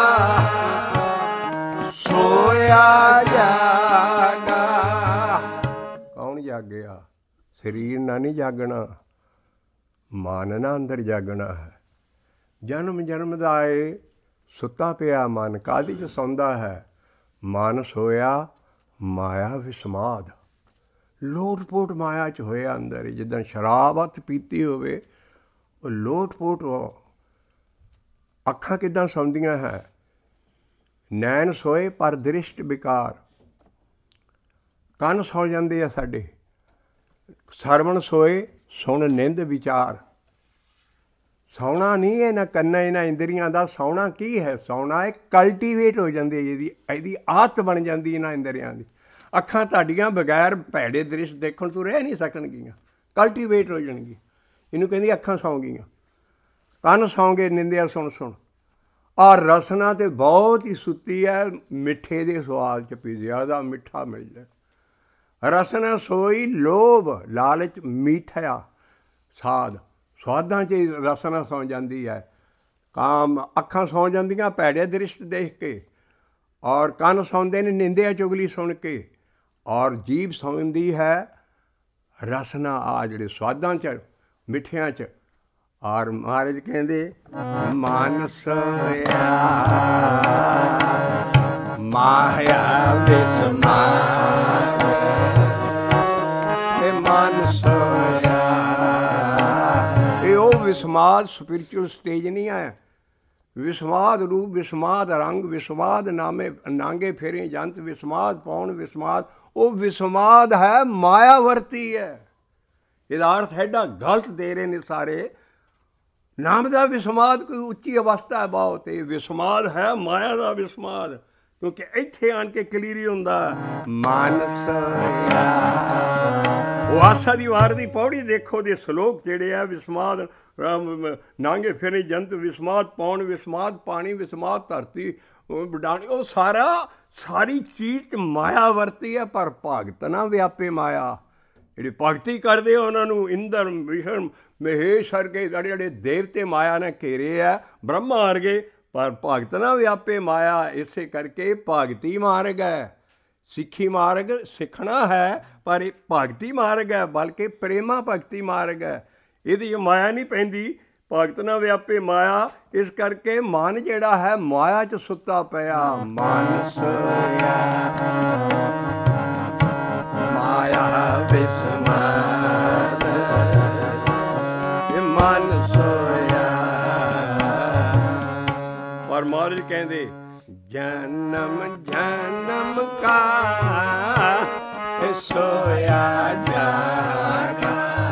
ਸੋਇਆ ਜਾਗਾ। ਕੌਣ ਜਾਗਿਆ? ਸਰੀਰ ਨਾਲ ਨਹੀਂ ਜਾਗਣਾ, ਮਨ ਨਾਲ ਅੰਦਰ ਜਾਗਣਾ ਹੈ। ਜਨਮ ਜਨਮ ਦਾ ਏ ਸੁੱਤਾ ਪਿਆ ਮਨ ਕਾਹਦੇ 'ਚ ਸੌਂਦਾ ਹੈ? ਮਨ ਸੋਇਆ ਮਾਇਆ ਵਿਸਮਾਦ, ਲੋਟ ਪੋਟ ਮਾਇਆ 'ਚ ਹੋਇਆ ਅੰਦਰ। ਜਿੱਦਾਂ ਸ਼ਰਾਬ ਹੱਥ ਪੀਤੀ ਹੋਵੇ ਉਹ ਲੋਟ ਪੋਟ। ਅੱਖਾਂ ਕਿੱਦਾਂ ਸੌਂਦੀਆਂ ਹੈ? ਨੈਣ ਸੋਏ ਪਰ ਦ੍ਰਿਸ਼ਟ ਵਿਕਾਰ। ਕੰਨ ਸੌ ਜਾਂਦੇ ਆ ਸਾਡੇ। ਸਰਵਣ ਸੋਏ ਸੁਣ ਨਿੰਦ ਵਿਚਾਰ। ਸੌਣਾ ਨਹੀਂ ਇਹਨਾਂ ਕੰਨਾਂ ਇਹਨਾਂ ਇੰਦਰੀਆਂ ਦਾ। ਸੌਣਾ ਕੀ ਹੈ? ਸੌਣਾ ਇਹ ਕਲਟੀਵੇਟ ਹੋ ਜਾਂਦੀ ਹੈ, ਜਿਹਦੀ ਇਹਦੀ ਆਦਤ ਬਣ ਜਾਂਦੀ ਇਹਨਾਂ ਇੰਦਰੀਆਂ ਦੀ। ਅੱਖਾਂ ਤੁਹਾਡੀਆਂ ਬਗੈਰ ਭੈੜੇ ਦ੍ਰਿਸ਼ ਦੇਖਣ ਤੋਂ ਰਹਿ ਨਹੀਂ ਸਕਣਗੀਆਂ, ਕਲਟੀਵੇਟ ਹੋ ਜਾਣਗੀਆਂ। ਇਹਨੂੰ ਕਹਿੰਦੀ ਅੱਖਾਂ ਸੌਂ ਗਈਆਂ। ਕੰਨ ਸੌਂ ਗਏ ਨਿੰਦਿਆ ਸੁਣ ਸੁਣ। ਆਹ ਰਸਨਾ ਤਾਂ ਬਹੁਤ ਹੀ ਸੁੱਤੀ ਹੈ, ਮਿੱਠੇ ਦੇ ਸਵਾਦ 'ਚ ਵੀ ਜ਼ਿਆਦਾ ਮਿੱਠਾ ਮਿਲ ਜਾਏ। ਰਸਨਾ ਸੋਈ ਲੋਭ ਲਾਲਚ ਮੀਠਾ ਸਾਧ। ਸਵਾਦਾਂ 'ਚ ਰਸਨਾ ਸੌਂ ਜਾਂਦੀ ਹੈ। ਕਾਮ ਅੱਖਾਂ ਸੌਂ ਜਾਂਦੀਆਂ ਭੈੜੇ ਦ੍ਰਿਸ਼ਟ ਦੇਖ ਕੇ, ਔਰ ਕੰਨ ਸੌਂਦੇ ਨੇ ਨਿੰਦਿਆ ਚੁਗਲੀ ਸੁਣ ਕੇ, ਔਰ ਜੀਭ ਸੌਂਦੀ ਹੈ ਰਸਨਾ ਆ ਜਿਹੜੇ ਸਵਾਦਾਂ 'ਚ ਮਿੱਠਿਆਂ 'ਚ। ਔਰ ਮਹਾਰਾਜ ਕਹਿੰਦੇ ਮਨ ਸੋਇਆ ਮਾਇਆ ਵਿਸਮਾਦ ਇਹ ਮਨ ਸੋਇਆ। ਇਹ ਉਹ ਵਿਸਮਾਦ ਸਪਿਰਿਚੁਅਲ ਸਟੇਜ ਨਹੀਂ ਹੈ। ਵਿਸਮਾਦ ਰੂਪ, ਵਿਸਮਾਦ ਰੰਗ, ਵਿਸਮਾਦ ਨਾਮੇ ਨਾਂਗੇ ਫੇਰੇ ਜੰਤ, ਵਿਸਮਾਦ ਪਾਉਣ ਵਿਸਮਾਦ। ਉਹ ਵਿਸਮਾਦ ਹੈ ਮਾਇਆ ਵਰਤੀ ਹੈ। ਇਹਦਾ ਅਰਥ ਐਡਾ ਗਲਤ ਦੇ ਰਹੇ ਨੇ ਸਾਰੇ। ਨਾਮ ਦਾ ਵਿਸਮਾਦ ਕੋਈ ਉੱਚੀ ਅਵਸਥਾ ਹੈ ਬਹੁਤ। ਇਹ ਵਿਸਮਾਦ ਹੈ ਮਾਇਆ ਦਾ ਵਿਸਮਾਦ, ਕਿਉਂਕਿ ਇੱਥੇ ਆਣ ਕੇ ਕਲੀਅਰ ਹੁੰਦਾ ਮਨ ਸੋਇਆ। ਉਹ ਆਸਾ ਦੀ ਵਾਰ ਦੀ ਪੌੜੀ ਦੇਖੋ ਦੇ ਸਲੋਕ ਜਿਹੜੇ ਆ, ਵਿਸਮਾਦ ਨਾਂਗੇ ਫੇਰੇ ਜੰਤ, ਵਿਸਮਾਦ ਪਾਉਣ ਵਿਸਮਾਦ ਪਾਣੀ, ਵਿਸਮਾਦ ਧਰਤੀ ਵਡਾਣੀ। ਉਹ ਸਾਰਾ ਸਾਰੀ ਚੀਜ਼ ਮਾਇਆ ਵਰਤੀ ਹੈ, ਪਰ ਭਗਤ ਨਾ ਵਿਆਪੇ ਮਾਇਆ। ਜਿਹੜੇ ਭਗਤੀ ਕਰਦੇ ਉਹਨਾਂ ਨੂੰ ਇੰਦਰ ਵਿਸ਼ਨ ਮਹੇਸ਼ ਵਰਗੇ ਜਿਹੜੇ ਜਿਹੜੇ ਦੇਵਤੇ ਮਾਇਆ ਨੇ ਘੇਰੇ ਆ, ਬ੍ਰਹਮਾ ਵਰਗੇ, ਪਰ ਭਗਤ ਨਾ ਵਿਆਪੇ ਮਾਇਆ। ਇਸੇ ਕਰਕੇ ਭਗਤੀ ਮਾਰਗ ਹੈ। ਸਿੱਖੀ ਮਾਰਗ ਸਿੱਖਣਾ ਹੈ, ਪਰ ਇਹ ਭਗਤੀ ਮਾਰਗ ਹੈ, ਬਲਕਿ ਪ੍ਰੇਮਾ ਭਗਤੀ ਮਾਰਗ ਹੈ। ਇਹਦੀ ਮਾਇਆ ਨਹੀਂ ਪੈਂਦੀ। ਭਗਤ ਨਾ ਵਿਆਪੇ ਮਾਇਆ। ਇਸ ਕਰਕੇ ਮਨ ਜਿਹੜਾ ਹੈ ਮਾਇਆ 'ਚ ਸੁੱਤਾ ਪਿਆ। ਮਨ ਸੋਇਆ ਮਾਇਆ ਵਿਸਮਾਦ ਇਹ ਮਨ ਸੋਇਆ। ਪਰ ਮਹਾਰਾਜ ਕਹਿੰਦੇ ਜਨਮ ਜਨਮ ਕਾ ਸੋਇਆ ਜਾਗਾ।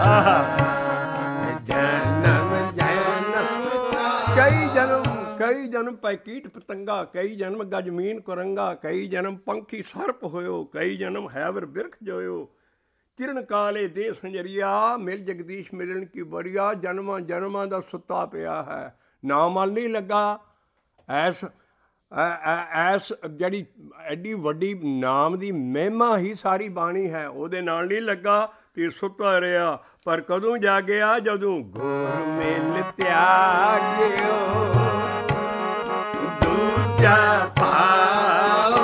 ਜਨਮ ਜਨਮ ਕਈ ਜਨਮ ਕਈ ਜਨਮ ਪੈ ਕੀਟ ਪਤੰਗਾ, ਕਈ ਜਨਮ ਗਜਮੀਨ ਕੁਰੰਗਾ, ਕਈ ਜਨਮ ਪੰਖੀ ਸਰਪ ਹੋਇਓ, ਕਈ ਜਨਮ ਹੈਵਰ ਬਿਰਖ ਜੋਇਓ। ਚਿਰਨ ਕਾਲੇ ਦੇ ਸੰਜਰੀਆ ਮਿਲ ਜਗਦੀਸ਼ ਮਿਲਣ ਕੀ ਬਰੀਆ। ਜਨਮਾਂ ਜਨਮਾਂ ਦਾ ਸੁੱਤਾ ਪਿਆ ਹੈ, ਨਾ ਮਨ ਨਹੀਂ ਲੱਗਾ। ਐਸ ਐਸ ਜਿਹੜੀ ਐਡੀ ਵੱਡੀ ਨਾਮ ਦੀ ਮਹਿਮਾ ਹੀ ਸਾਰੀ ਬਾਣੀ ਹੈ। ਉਹਦੇ ਨਾਲ ਨਹੀਂ ਲੱਗਾ ਤੇ ਸੁੱਤਾ ਰਿਹਾ, ਪਰ ਕਦੋਂ ਜਾਗਿਆ ਜਦੋਂ ਗੁਰ ਮਿਲ ਤਿਆਗਿਓ ਦੂਜਾ ਭਾਉ।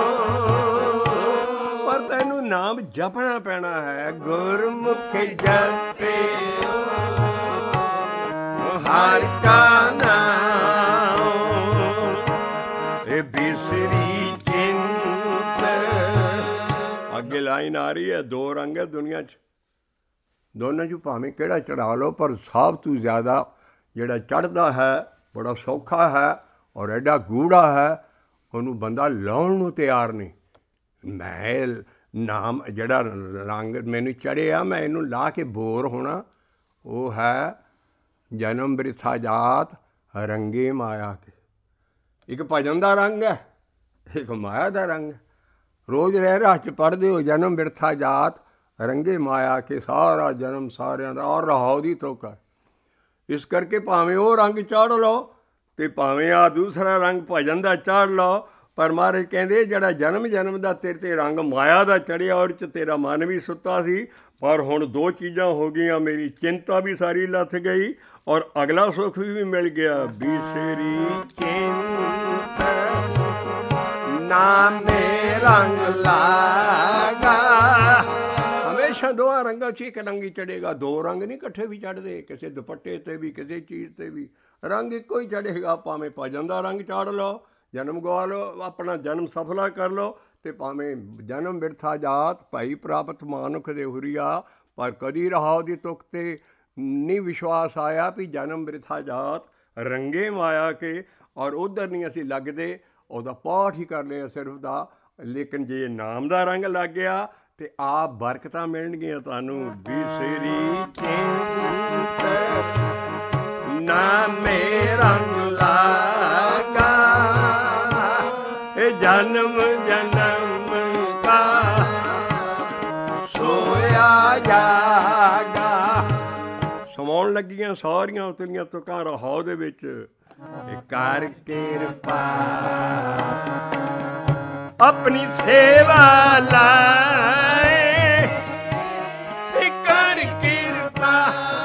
ਪਰ ਤੈਨੂੰ ਨਾਮ ਜਪਣਾ ਪੈਣਾ ਹੈ, ਗੁਰਮੁਖ ਜਪਿਓ ਹਰਿ ਕਾ ਨਾਮ ਇਹ ਬਿਸਰੀ ਚਿੰਤ। ਅੱਗੇ ਲਾਈਨ ਆ ਰਹੀ ਹੈ, ਦੋ ਰੰਗ ਹੈ ਦੁਨੀਆ 'ਚ, ਦੋਨਾਂ 'ਚ ਭਾਵੇਂ ਕਿਹੜਾ ਚੜ੍ਹਾ ਲਓ, ਪਰ ਸਭ ਤੋਂ ਜ਼ਿਆਦਾ ਜਿਹੜਾ ਚੜ੍ਹਦਾ ਹੈ ਬੜਾ ਸੌਖਾ ਹੈ ਔਰ ਐਡਾ ਗੂੜਾ ਹੈ, ਉਹਨੂੰ ਬੰਦਾ ਲਾਉਣ ਨੂੰ ਤਿਆਰ ਨਹੀਂ। ਮੈਂ ਨਾਮ ਜਿਹੜਾ ਰੰਗ ਮੈਨੂੰ ਚੜ੍ਹਿਆ ਮੈਂ ਇਹਨੂੰ ਲਾ ਕੇ ਬੋਰ ਹੋਣਾ, ਉਹ ਹੈ ਜਨਮ ਬਿਰਥਾ ਜਾਤ ਰੰਗੇ ਮਾਇਆ ਕੇ। ਇੱਕ ਭਜਨ ਦਾ ਰੰਗ ਹੈ, ਇੱਕ ਮਾਇਆ ਦਾ ਰੰਗ ਹੈ। ਰੋਜ਼ ਰਹਿ ਰਾਹ 'ਚ ਪੜ੍ਹਦੇ ਹੋ ਜਨਮ ਬਿਰਥਾ ਜਾਤ ਰੰਗੇ ਮਾਇਆ ਕੇ, ਸਾਰਾ ਜਨਮ ਸਾਰਿਆਂ ਦਾ ਔਰ ਰਹਾਉ ਦੀ ਤੁਕ ਹੈ। ਇਸ ਕਰਕੇ ਭਾਵੇਂ ਉਹ ਰੰਗ ਚਾੜ੍ਹ ਲਓ ਅਤੇ ਭਾਵੇਂ ਆਹ ਦੂਸਰਾ ਰੰਗ ਭਜਨ ਦਾ ਚਾੜ੍ਹ ਲਓ, ਪਰ ਮਹਾਰਾਜ ਕਹਿੰਦੇ ਜਿਹੜਾ ਜਨਮ ਜਨਮ ਦਾ ਤੇਰੇ 'ਤੇ ਰੰਗ ਮਾਇਆ ਦਾ ਚੜ੍ਹਿਆ, ਉਹਦੇ 'ਚ ਤੇਰਾ ਮਨ ਵੀ ਸੁੱਤਾ ਸੀ, ਪਰ ਹੁਣ ਦੋ ਚੀਜ਼ਾਂ ਹੋ ਗਈਆਂ, ਮੇਰੀ ਚਿੰਤਾ ਵੀ ਸਾਰੀ ਲੱਥ ਗਈ ਔਰ ਅਗਲਾ ਸੁੱਖ ਵੀ ਮਿਲ ਗਿਆ। ਬਿਸਰੀ ਚਿੰਤ ਨਾਮੇ ਰੰਗ ਲਾਗਾ। ਹਮੇਸ਼ਾ ਦੋਹਾਂ ਰੰਗਾਂ 'ਚ ਇੱਕ ਰੰਗ ਹੀ ਚੜ੍ਹੇਗਾ, ਦੋ ਰੰਗ ਨਹੀਂ ਇਕੱਠੇ ਵੀ ਚੜ੍ਹਦੇ, ਕਿਸੇ ਦੁਪੱਟੇ 'ਤੇ ਵੀ ਕਿਸੇ ਚੀਜ਼ 'ਤੇ ਵੀ ਰੰਗ ਇੱਕੋ ਹੀ ਚੜ੍ਹੇਗਾ। ਭਾਵੇਂ ਭਜਨ ਦਾ ਰੰਗ ਚਾੜ੍ਹ ਲਓ, ਜਨਮ ਗਵਾ ਲਓ, ਆਪਣਾ ਜਨਮ ਸਫਲਾ ਕਰ ਲਓ, ਅਤੇ ਭਾਵੇਂ ਜਨਮ ਬਿਰਥਾ ਜਾਤ ਭਾਈ ਪ੍ਰਾਪਤ ਮਾਨੁਖ ਦੇ ਹੁਰੀਆ, ਪਰ ਕਦੀ ਰਹਾਉ ਦੀ ਤੁਕ 'ਤੇ ਨਹੀਂ ਵਿਸ਼ਵਾਸ ਆਇਆ ਵੀ ਜਨਮ ਬਿਰਥਾ ਜਾਤ ਰੰਗੇ ਮਾਇਆ ਕੇ, ਔਰ ਉੱਧਰ ਨਹੀਂ ਅਸੀਂ ਲੱਗਦੇ। ਉਹਦਾ ਪਾਠ ਹੀ ਕਰ ਲਿਆ ਸਿਰਫ ਦਾ, ਲੇਕਿਨ ਜੇ ਨਾਮ ਦਾ ਰੰਗ ਲੱਗ ਗਿਆ ਅਤੇ ਆਪ ਬਰਕਤਾਂ ਮਿਲਣਗੀਆਂ ਤੁਹਾਨੂੰ। ਬਿਸਰੀ ਚਿੰਤ ਨਾਮੇ ਰੰਗ ਲਾਗਾ ਇਹ ਜਨਮ ਜਨਮ ਕਾ ਸੋਇਆ ਜਾਗਾ। ਸਮਾਉਣ ਲੱਗੀਆਂ ਸਾਰੀਆਂ ਉਤਲੀਆਂ ਤੁਕਾਂ ਰਹਾਉ ਦੇ ਵਿੱਚ। ਕਰ ਕਿਰਪਾ ਆਪਣੀ ਸੇਵਾ ਲਾਏ, ਕਰ ਕਿਰਪਾ।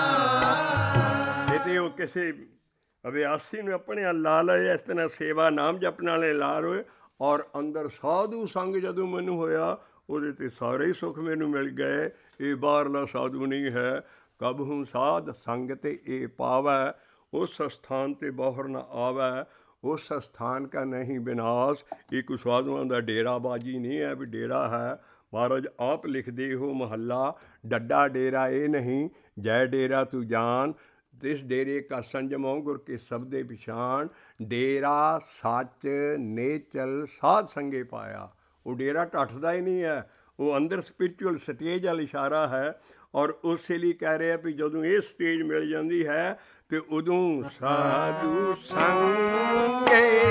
ਜੇ ਉਹ ਕਿਸੇ ਅਭਿਆਸੀ ਨੂੰ ਆਪਣੇ ਨਾਲ ਲਾ ਲਏ, ਇਸ ਤਰ੍ਹਾਂ ਸੇਵਾ ਨਾਮ ਜਪਣ ਵਾਲੇ ਲਾ ਰਹੇ, ਔਰ ਅੰਦਰ ਸਾਧੂ ਸੰਗ ਜਦੋਂ ਮੈਨੂੰ ਹੋਇਆ, ਉਹਦੇ 'ਤੇ ਸਾਰੇ ਹੀ ਸੁੱਖ ਮੈਨੂੰ ਮਿਲ ਗਏ। ਇਹ ਬਾਹਰਲਾ ਸਾਧੂ ਨਹੀਂ ਹੈ, ਕਬਹੂ ਸਾਧ ਸੰਗ ਤੇ ਇਹ ਪਾਵੈ, ਉਸ ਸਥਾਨ 'ਤੇ ਬਾਹਰ ਨਾ ਆਵੈ, ਉਸ ਸਥਾਨ ਕਾ ਨਹੀਂ ਵਿਨਾਸ਼। ਇਹ ਕੋਈ ਸਾਧੂਆਂ ਦਾ ਡੇਰਾਬਾਜੀ ਨਹੀਂ ਹੈ ਵੀ ਡੇਰਾ ਹੈ। ਮਹਾਰਾਜ ਆਪ ਲਿਖਦੇ ਹੋ ਮਹੱਲਾ, ਡੱਡਾ ਡੇਰਾ ਇਹ ਨਹੀਂ, ਜੈ ਡੇਰਾ ਤੂੰ ਜਾਨ, ਤਿਸ ਡੇਰੇ ਕਾ ਸੰਜਮੋ ਗੁਰ ਕੇ ਸਬਦੇ ਪਛਾਣ। ਡੇਰਾ ਸੱਚ ਨੇਚਲ ਸਾਧ ਸੰਗੇ ਪਾਇਆ। ਉਹ ਡੇਰਾ ਢੱਠਦਾ ਹੀ ਨਹੀਂ ਹੈ, ਉਹ ਅੰਦਰ ਸਪਿਰਿਚੁਅਲ ਸਟੇਜ ਵੱਲ ਇਸ਼ਾਰਾ ਹੈ। ਔਰ ਉਸੇ ਲਈ ਕਹਿ ਰਿਹਾ ਵੀ ਜਦੋਂ ਇਹ ਸਟੇਜ ਮਿਲ ਜਾਂਦੀ ਹੈ ਅਤੇ ਉਦੋਂ ਸਾਧੂ ਸੰਗੇ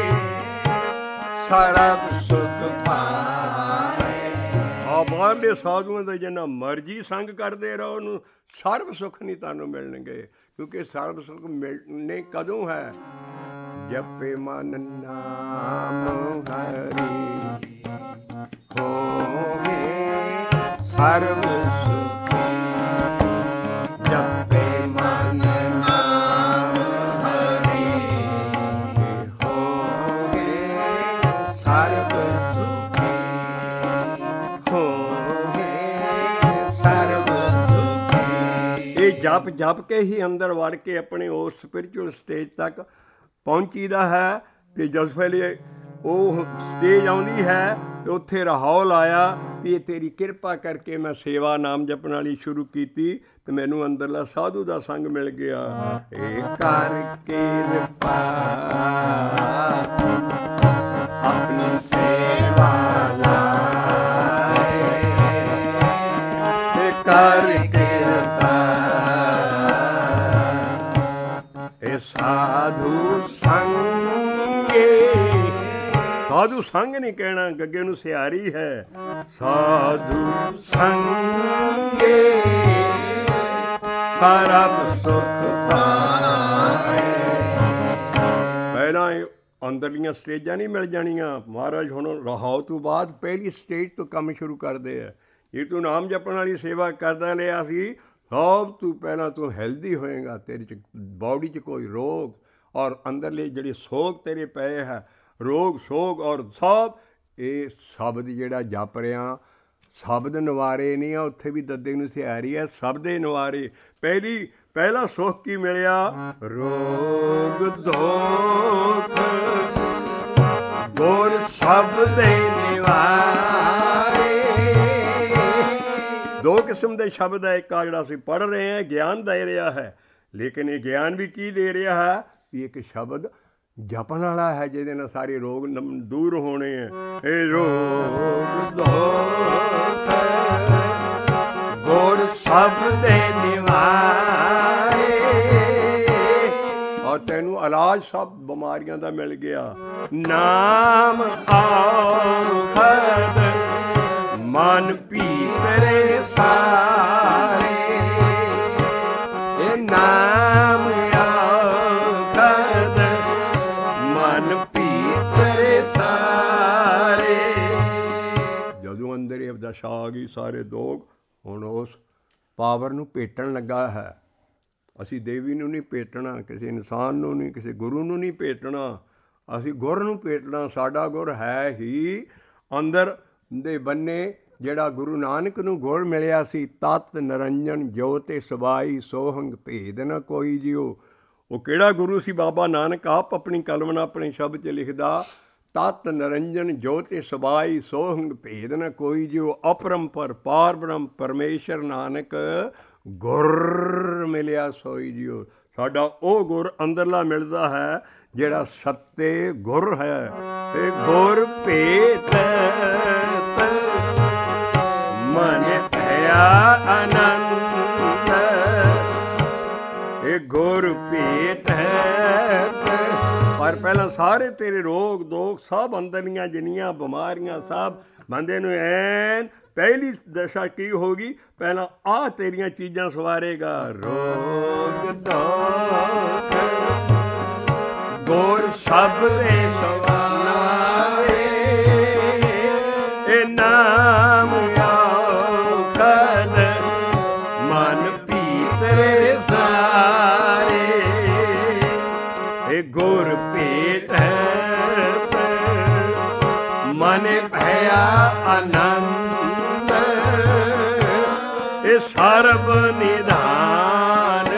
ਸਰਬ ਸੁਖ ਪਾਏ। ਆ ਬਾਹਰਲੇ ਸਾਧੂਆਂ ਦਾ ਜਿੰਨਾ ਮਰਜ਼ੀ ਸੰਗ ਕਰਦੇ ਰਹੋ, ਉਹਨੂੰ ਸਰਬ ਸੁੱਖ ਨਹੀਂ ਤੁਹਾਨੂੰ ਮਿਲਣਗੇ, ਕਿਉਂਕਿ ਸਰਬ ਸੁੱਖ ਮਿਲਣੇ ਕਦੋਂ ਹੈ? ਜਪੇ ਮਨ ਨਾਮ ਹਰੀ ਹੋਵੇ ਸਰਬ ਸੁਖੀ। ਜਪੇ ਮਨ ਨਾਮ ਹਰੀ ਹੋਵੇ ਸਰਬ ਸੁਖੀ, ਹੋਵੇ ਸਰਬ ਸੁਖੀ। ਇਹ ਜਪ ਜਪ ਕੇ ਹੀ ਅੰਦਰ ਵੜ ਕੇ ਆਪਣੇ ਉਸ ਸਪਿਰਿਚੁਅਲ ਸਟੇਜ ਤੱਕ ਪਹੁੰਚੀਦਾ ਹੈ। ਅਤੇ ਜਿਸ ਵੇਲੇ ਉਹ ਸਟੇਜ ਆਉਂਦੀ ਹੈ ਅਤੇ ਉੱਥੇ ਰਹਾਉ ਲਾਇਆ ਵੀ ਇਹ ਤੇਰੀ ਕਿਰਪਾ ਕਰਕੇ ਮੈਂ ਸੇਵਾ ਨਾਮ ਜਪਣ ਵਾਲੀ ਸ਼ੁਰੂ ਕੀਤੀ ਅਤੇ ਮੈਨੂੰ ਅੰਦਰਲਾ ਸਾਧੂ ਦਾ ਸੰਗ ਮਿਲ ਗਿਆ। ਇਹ ਕਰ ਕਿਰਪਾ ਆਪਣੀ ਸੇਵਾ ਲਾਏ, ਇਹ ਕਰ ਕਿਰਪਾ ਇਹ ਸਾਧੂ ਸੰਗੇ। ਸਾਧੂ ਸੰਗ ਨਹੀਂ ਕਹਿਣਾ, ਗੱਗੇ ਨੂੰ ਸਿਆਰੀ ਹੈ। ਸਾਧੂ ਸੰਗੇ ਸਰਬ ਸੁਖ ਪਾਏ। ਪਹਿਲਾਂ ਅੰਦਰਲੀਆਂ ਸਟੇਜਾਂ ਨਹੀਂ ਮਿਲ ਜਾਣੀਆਂ। ਮਹਾਰਾਜ ਹੁਣ ਰਹਾਓ ਤੋਂ ਬਾਅਦ ਪਹਿਲੀ ਸਟੇਜ ਤੋਂ ਕੰਮ ਸ਼ੁਰੂ ਕਰਦੇ ਆ। ਜੇ ਤੂੰ ਨਾਮ ਜਪਣ ਵਾਲੀ ਸੇਵਾ ਕਰਦਾ ਲਿਆ ਸੀ, ਸਭ ਤੋਂ ਪਹਿਲਾਂ ਤੂੰ ਹੈਲਦੀ ਹੋਏਗਾ, ਤੇਰੇ 'ਚ ਬਾਡੀ 'ਚ ਕੋਈ ਰੋਗ ਔਰ ਅੰਦਰਲੇ ਜਿਹੜੇ ਸੋਗ ਤੇਰੇ ਪਏ ਹੈ, ਰੋਗ ਸੋਗ ਔਰ ਸਭ ਇਹ ਸ਼ਬਦ ਜਿਹੜਾ ਜਪ ਰਿਹਾ, ਸ਼ਬਦ ਨਿਵਾਰੇ ਨਹੀਂ ਆ। ਉੱਥੇ ਵੀ ਦੱਦੇ ਨੂੰ ਸਿਹਾਰੀ ਹੈ, ਸ਼ਬਦੇ ਨਿਵਾਰੇ। ਪਹਿਲੀ ਪਹਿਲਾ ਸੁੱਖ ਕੀ ਮਿਲਿਆ? ਰੋਗ ਦੋਖ ਗੁਰ ਸ਼ਬਦੇ ਨਿਵਾਰੇ। ਦੋ ਕਿਸਮ ਦੇ ਸ਼ਬਦ ਹੈ। ਇੱਕ ਆ ਜਿਹੜਾ ਅਸੀਂ ਪੜ੍ਹ ਰਹੇ ਹਾਂ, ਗਿਆਨ ਦੇ ਰਿਹਾ ਹੈ, ਲੇਕਿਨ ਇਹ ਗਿਆਨ ਵੀ ਕੀ ਦੇ ਰਿਹਾ ਹੈ? ਵੀ ਇੱਕ ਸ਼ਬਦ ਜਪਣ ਵਾਲਾ ਹੈ, ਜਿਹਦੇ ਨਾਲ ਸਾਰੇ ਰੋਗ ਦੂਰ ਹੋਣੇ ਹੈ। ਇਹ ਰੋਗ ਦੋਖ ਗੁਰ ਸ਼ਬਦੇ ਨਿਵਾਰੇ। ਔਰ ਤੈਨੂੰ ਇਲਾਜ ਸਭ ਬਿਮਾਰੀਆਂ ਦਾ ਮਿਲ ਗਿਆ। ਨਾਮ ਔਖਦ ਮਨ ਭੀਤਰੇ ਸਾਰੇ। ਇਹ ਨਾਮ ਔਖਦ ਮਨ ਭੀਤਰੇ ਸਾਰੇ। ਜਦੋਂ ਅੰਦਰ ਇਹ ਦਸ਼ਾ ਆ ਗਈ, ਸਾਰੇ ਦੋਗ ਹੁਣ ਉਸ ਪਾਵਰ ਨੂੰ ਭੇਟਣ ਲੱਗਾ ਹੈ। ਅਸੀਂ ਦੇਵੀ ਨੂੰ ਨਹੀਂ ਭੇਟਣਾ, ਕਿਸੇ ਇਨਸਾਨ ਨੂੰ ਨਹੀਂ, ਕਿਸੇ ਗੁਰੂ ਨੂੰ ਨਹੀਂ ਭੇਟਣਾ, ਅਸੀਂ ਗੁਰ ਨੂੰ ਭੇਟਣਾ। ਸਾਡਾ ਗੁਰ ਹੈ ਹੀ ਅੰਦਰ ਦੇ ਬੰਨੇ, ਜਿਹੜਾ ਗੁਰੂ ਨਾਨਕ ਨੂੰ ਗੁਰ ਮਿਲਿਆ ਸੀ। ਤਤ ਨਿਰੰਜਨ ਜੋਤਿ ਸਬਾਈ ਸੋਹੰਗ ਭੇਦ ਨਾ ਕੋਈ ਜਿਉ। ਉਹ ਕਿਹੜਾ ਗੁਰੂ ਸੀ? ਬਾਬਾ ਨਾਨਕ ਆਪ ਆਪਣੀ ਕਲਮ ਨਾਲ ਆਪਣੇ ਸ਼ਬਦ 'ਚ ਲਿਖਦਾ, ਤਤ ਨਿਰੰਜਨ ਜੋਤਿ ਸਬਾਈ ਸੋਹੰਗ ਭੇਦ ਨਾ ਕੋਈ ਜਿਉ। ਅਪਰੰਪਰ ਪਾਰ ਬ੍ਰਹਮ ਪਰਮੇਸ਼ਰ ਨਾਨਕ ਗੁਰ ਮਿਲਿਆ ਸੋਈ ਜਿਉ। ਸਾਡਾ ਉਹ ਗੁਰ ਅੰਦਰਲਾ ਮਿਲਦਾ ਹੈ ਜਿਹੜਾ ਸੱਤੇ ਗੁਰ ਹੈ। ਤੇ ਗੁਰ ਭੇਟ ਮਨ ਭਇਆ ਆਨੰਦ। ਇਹ ਗੁਰ ਭੇਟ ਹੈ। ਪਰ ਪਹਿਲਾਂ ਸਾਰੇ ਤੇਰੇ ਰੋਗ ਦੋਖ ਸਭ ਅੰਦਰਲੀਆਂ ਜਿੰਨੀਆਂ ਬਿਮਾਰੀਆਂ ਸਭ ਬੰਦੇ ਨੂੰ ਐਨ ਪਹਿਲੀ ਦਸ਼ਾ ਕੀ ਹੋਗੀ? ਪਹਿਲਾਂ ਆਹ ਤੇਰੀਆਂ ਚੀਜ਼ਾਂ ਸਵਾਰੇਗਾ। ਰੋਗ ਦੋਖ ਗੁਰ ਸ਼ਬਦੇ ਸਵਾਰੇ। ਇਹ ਨਾਮ ਔਖਦ ਮਨ ਭੀਤਰੇ ਸਾਰੇ। ਇਹ ਗੁਰ ਭੇਟ ਮਨ ਭਇਆ ਆਨੰਦ। ਇਹ ਸਰਬ ਨਿਧਾਨ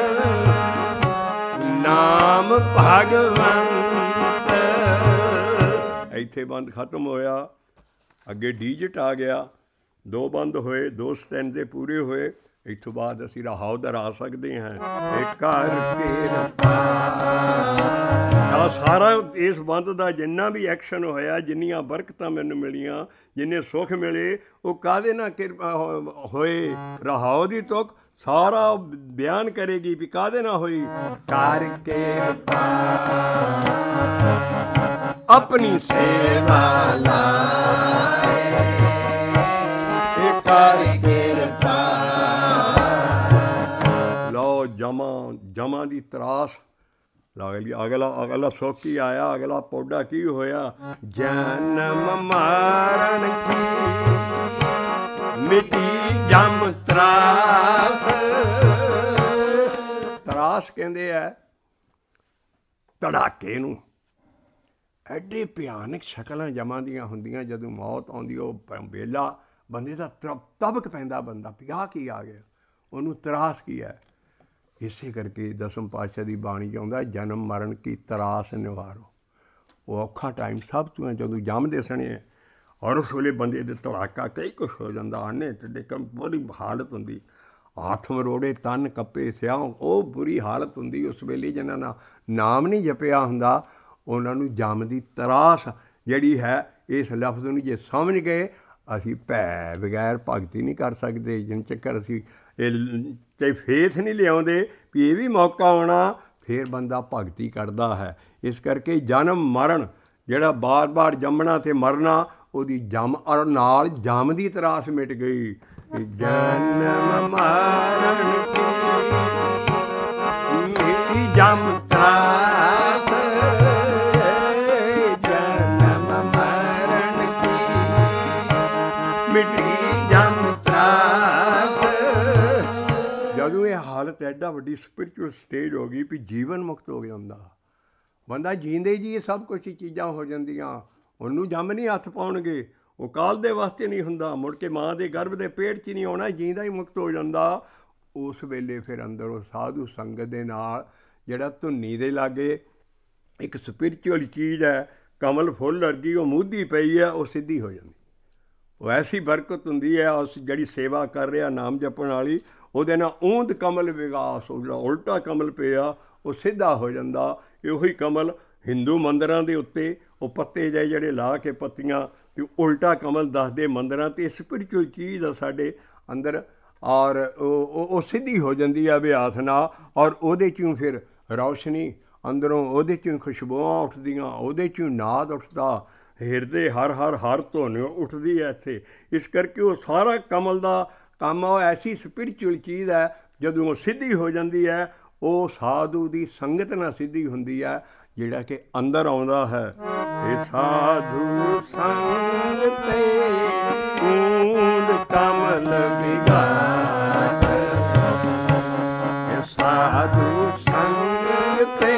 ਨਾਮ ਭਗਵੰਤ। ਇੱਥੇ ਬੰਦ ਖਤਮ ਹੋਇਆ, ਅੱਗੇ ਡੀਜਿਟ ਆ ਗਿਆ। ਦੋ ਬੰਦ ਹੋਏ, ਦੋ ਸਟੈਂਡੇ ਪੂਰੇ ਹੋਏ। ਇਸ ਤੋਂ ਬਾਅਦ ਅਸੀਂ ਰਹਾਉ ਦਰਾ ਸਕਦੇ ਹਾਂ। ਇਹ ਕਰਕੇ ਆ ਸਾਰਾ ਇਸ ਬੰਦ ਦਾ ਜਿੰਨਾ ਵੀ ਐਕਸ਼ਨ ਹੋਇਆ, ਜਿੰਨੀਆਂ ਬਰਕਤਾਂ ਮੈਨੂੰ ਮਿਲੀਆਂ, ਜਿੰਨੇ ਸੁੱਖ ਮਿਲੇ, ਉਹ ਕਾਹਦੇ ਨਾਲ ਕਿਰਪਾ ਹੋਏ? ਰਹਾਉ ਦੀ ਤੁਕ ਸਾਰਾ ਬਿਆਨ ਕਰੇਗੀ ਵੀ ਕਾਹਦੇ ਨਾਲ ਹੋਈ। ਕਰਕੇ ਆਪਣੀ ਸੇਵਾ ਲਾਏ। ਇਹ ਕਰਕੇ ਲਓ ਜਮਾ ਜਮਾ ਦੀ ਤਰਾਸ ਲੱਗ ਲਈ। ਅਗਲਾ ਅਗਲਾ ਸੁੱਖ ਕੀ ਆਇਆ? ਅਗਲਾ ਪੌਡਾ ਕੀ ਹੋਇਆ? ਜਨਮ ਮਾਰਨ ਕੀ ਮਿਟੀ ਜਮ ਤਰਾਸ। ਤਰਾਸ ਕਹਿੰਦੇ ਆ ਧੜਾਕੇ ਨੂੰ। ਐਡੇ ਭਿਆਨਕ ਸ਼ਕਲਾਂ ਜਮਾਂ ਦੀਆਂ ਹੁੰਦੀਆਂ। ਜਦੋਂ ਮੌਤ ਆਉਂਦੀ, ਉਹ ਵੇਲਾ ਬੰਦੇ ਦਾ ਤਬ ਤਬਕ ਪੈਂਦਾ। ਬੰਦਾ ਪਿਆ ਕੀ ਆ ਗਿਆ, ਉਹਨੂੰ ਤਰਾਸ ਕੀ ਹੈ। ਇਸੇ ਕਰਕੇ ਦਸਮ ਪਾਤਸ਼ਾਹ ਦੀ ਬਾਣੀ 'ਚ ਆਉਂਦਾ, ਜਨਮ ਮਰਨ ਕੀ ਤਰਾਸ ਨਿਵਾਰੋ। ਉਹ ਔਖਾ ਟਾਈਮ ਸਭ ਤੋਂ ਜਦੋਂ ਜੰਮ ਦਿਸਣੇ ਹੈ, ਔਰ ਉਸ ਵੇਲੇ ਬੰਦੇ ਦੇ ਧੜਾਕਾ ਕਈ ਕੁਛ ਹੋ ਜਾਂਦਾ। ਆਨੇ ਟੱਡੇ ਕੰਮ ਬੁਰੀ ਹਾਲਤ ਹੁੰਦੀ, ਹੱਥ ਮਰੋੜੇ, ਤਨ ਕੱਪੇ, ਸਿਆਹ, ਉਹ ਬੁਰੀ ਹਾਲਤ ਹੁੰਦੀ ਉਸ ਵੇਲੇ। ਜਿਹਨਾਂ ਦਾ ਨਾਮ ਨਹੀਂ ਜਪਿਆ ਹੁੰਦਾ, ਉਹਨਾਂ ਨੂੰ ਜੰਮ ਦੀ ਤਰਾਸ ਜਿਹੜੀ ਹੈ। ਇਸ ਲਫ਼ਜ਼ ਨੂੰ ਜੇ ਸਮਝ ਗਏ, ਅਸੀਂ ਭੈ ਬਗੈਰ ਭਗਤੀ ਨਹੀਂ ਕਰ ਸਕਦੇ। ਜਿੰਨ ਚੱਕਰ ਅਸੀਂ ਇਹ ਤੇ ਫੇਥ ਨਹੀਂ ਲਿਆਉਂਦੇ ਵੀ ਇਹ ਵੀ ਮੌਕਾ ਆਉਣਾ, ਫਿਰ ਬੰਦਾ ਭਗਤੀ ਕਰਦਾ ਹੈ। ਇਸ ਕਰਕੇ ਜਨਮ ਮਰਨ ਜਿਹੜਾ ਬਾਰ-ਬਾਰ ਜੰਮਣਾ ਅਤੇ ਮਰਨਾ, ਉਹਦੀ ਜੰਮ ਔਰ ਨਾਲ ਜੰਮ ਦੀ ਤਰਾਸ ਮਿਟ ਗਈ। ਜਨਮ ਮਰਨ ਕੀ ਜੰਮ ਤਰਾਸ। ਮਿਟੀ ਜਮ ਤਰਾਸ। ਜਦੋਂ ਇਹ ਹਾਲਤ ਐਡਾ ਵੱਡੀ ਸਪਿਰਿਚੁਅਲ ਸਟੇਜ ਹੋ ਗਈ ਵੀ ਜੀਵਨ ਮੁਕਤ ਹੋ ਗਿਆ ਹੁੰਦਾ, ਬੰਦਾ ਜੀਂਦੇ ਜੀ ਇਹ ਸਭ ਕੁਛ ਚੀਜ਼ਾਂ ਹੋ ਜਾਂਦੀਆਂ, ਉਹਨੂੰ ਜੰਮ ਨਹੀਂ ਹੱਥ ਪਾਉਣਗੇ, ਉਹ ਕਾਲ ਦੇ ਵਾਸਤੇ ਨਹੀਂ ਹੁੰਦਾ, ਮੁੜ ਕੇ ਮਾਂ ਦੇ ਗਰਭ ਦੇ ਪੇਟ 'ਚ ਨਹੀਂ ਆਉਣਾ, ਜੀਂਦਾ ਹੀ ਮੁਕਤ ਹੋ ਜਾਂਦਾ। ਉਸ ਵੇਲੇ ਫਿਰ ਅੰਦਰੋਂ ਸਾਧੂ ਸੰਗਤ ਦੇ ਨਾਲ ਜਿਹੜਾ ਧੁੰਨੀ ਦੇ ਲਾਗੇ ਇੱਕ ਸਪਿਰਿਚੁਅਲ ਚੀਜ਼ ਹੈ, ਕਮਲ ਫੁੱਲ ਵਰਗੀ ਉਹ ਮੂਧੀ ਪਈ ਹੈ, ਉਹ ਸਿੱਧੀ ਹੋ ਜਾਂਦੀ। ਉਹ ਐਸੀ ਬਰਕਤ ਹੁੰਦੀ ਹੈ ਉਸ ਜਿਹੜੀ ਸੇਵਾ ਕਰ ਰਿਹਾ ਨਾਮ ਜਪਣ ਵਾਲੀ, ਉਹਦੇ ਨਾਲ ਊਂਦ ਕਮਲ ਵਿਗਾਸ, ਉਹ ਜਿਹੜਾ ਉਲਟਾ ਕਮਲ ਪਿਆ ਉਹ ਸਿੱਧਾ ਹੋ ਜਾਂਦਾ। ਇਹੋ ਹੀ ਕਮਲ ਹਿੰਦੂ ਮੰਦਰਾਂ ਦੇ ਉੱਤੇ ਉਹ ਪੱਤੇ ਜਿਹੇ ਜਿਹੜੇ ਲਾ ਕੇ ਪੱਤੀਆਂ ਅਤੇ ਉਲਟਾ ਕਮਲ ਦੱਸਦੇ ਮੰਦਰਾਂ, ਅਤੇ ਸਪਿਰਿਚੁਅਲ ਚੀਜ਼ ਆ ਸਾਡੇ ਅੰਦਰ, ਔਰ ਉਹ ਉਹ ਸਿੱਧੀ ਹੋ ਜਾਂਦੀ ਹੈ ਅਭਿਆਸ ਨਾਲ, ਔਰ ਉਹਦੇ 'ਚੋਂ ਫਿਰ ਰੌਸ਼ਨੀ ਅੰਦਰੋਂ, ਉਹਦੇ 'ਚੋਂ ਖੁਸ਼ਬੂਆਂ ਉੱਠਦੀਆਂ, ਉਹਦੇ 'ਚੋਂ ਨਾਦ ਉੱਠਦਾ, ਹਿਰਦੇ ਹਰ ਹਰ ਹਰ ਧੁਨ ਉੱਠਦੀ ਹੈ ਇੱਥੇ। ਇਸ ਕਰਕੇ ਉਹ ਸਾਰਾ ਕਮਲ ਦਾ ਕੰਮ ਉਹ ਐਸੀ ਸਪਿਰਿਚੁਅਲ ਚੀਜ਼ ਹੈ, ਜਦੋਂ ਉਹ ਸਿੱਧੀ ਹੋ ਜਾਂਦੀ ਹੈ ਉਹ ਸਾਧੂ ਦੀ ਸੰਗਤ ਨਾਲ ਸਿੱਧੀ ਹੁੰਦੀ ਹੈ, ਜਿਹੜਾ ਕਿ ਅੰਦਰ ਆਉਂਦਾ ਹੈ। ਇਹ ਸਾਧੂ ਸੰਗ ਤੇ ਊਂਦ ਕਮਲ ਵਿਗਾਸ, ਇਹ ਸਾਧੂ ਸੰਗ ਤੇ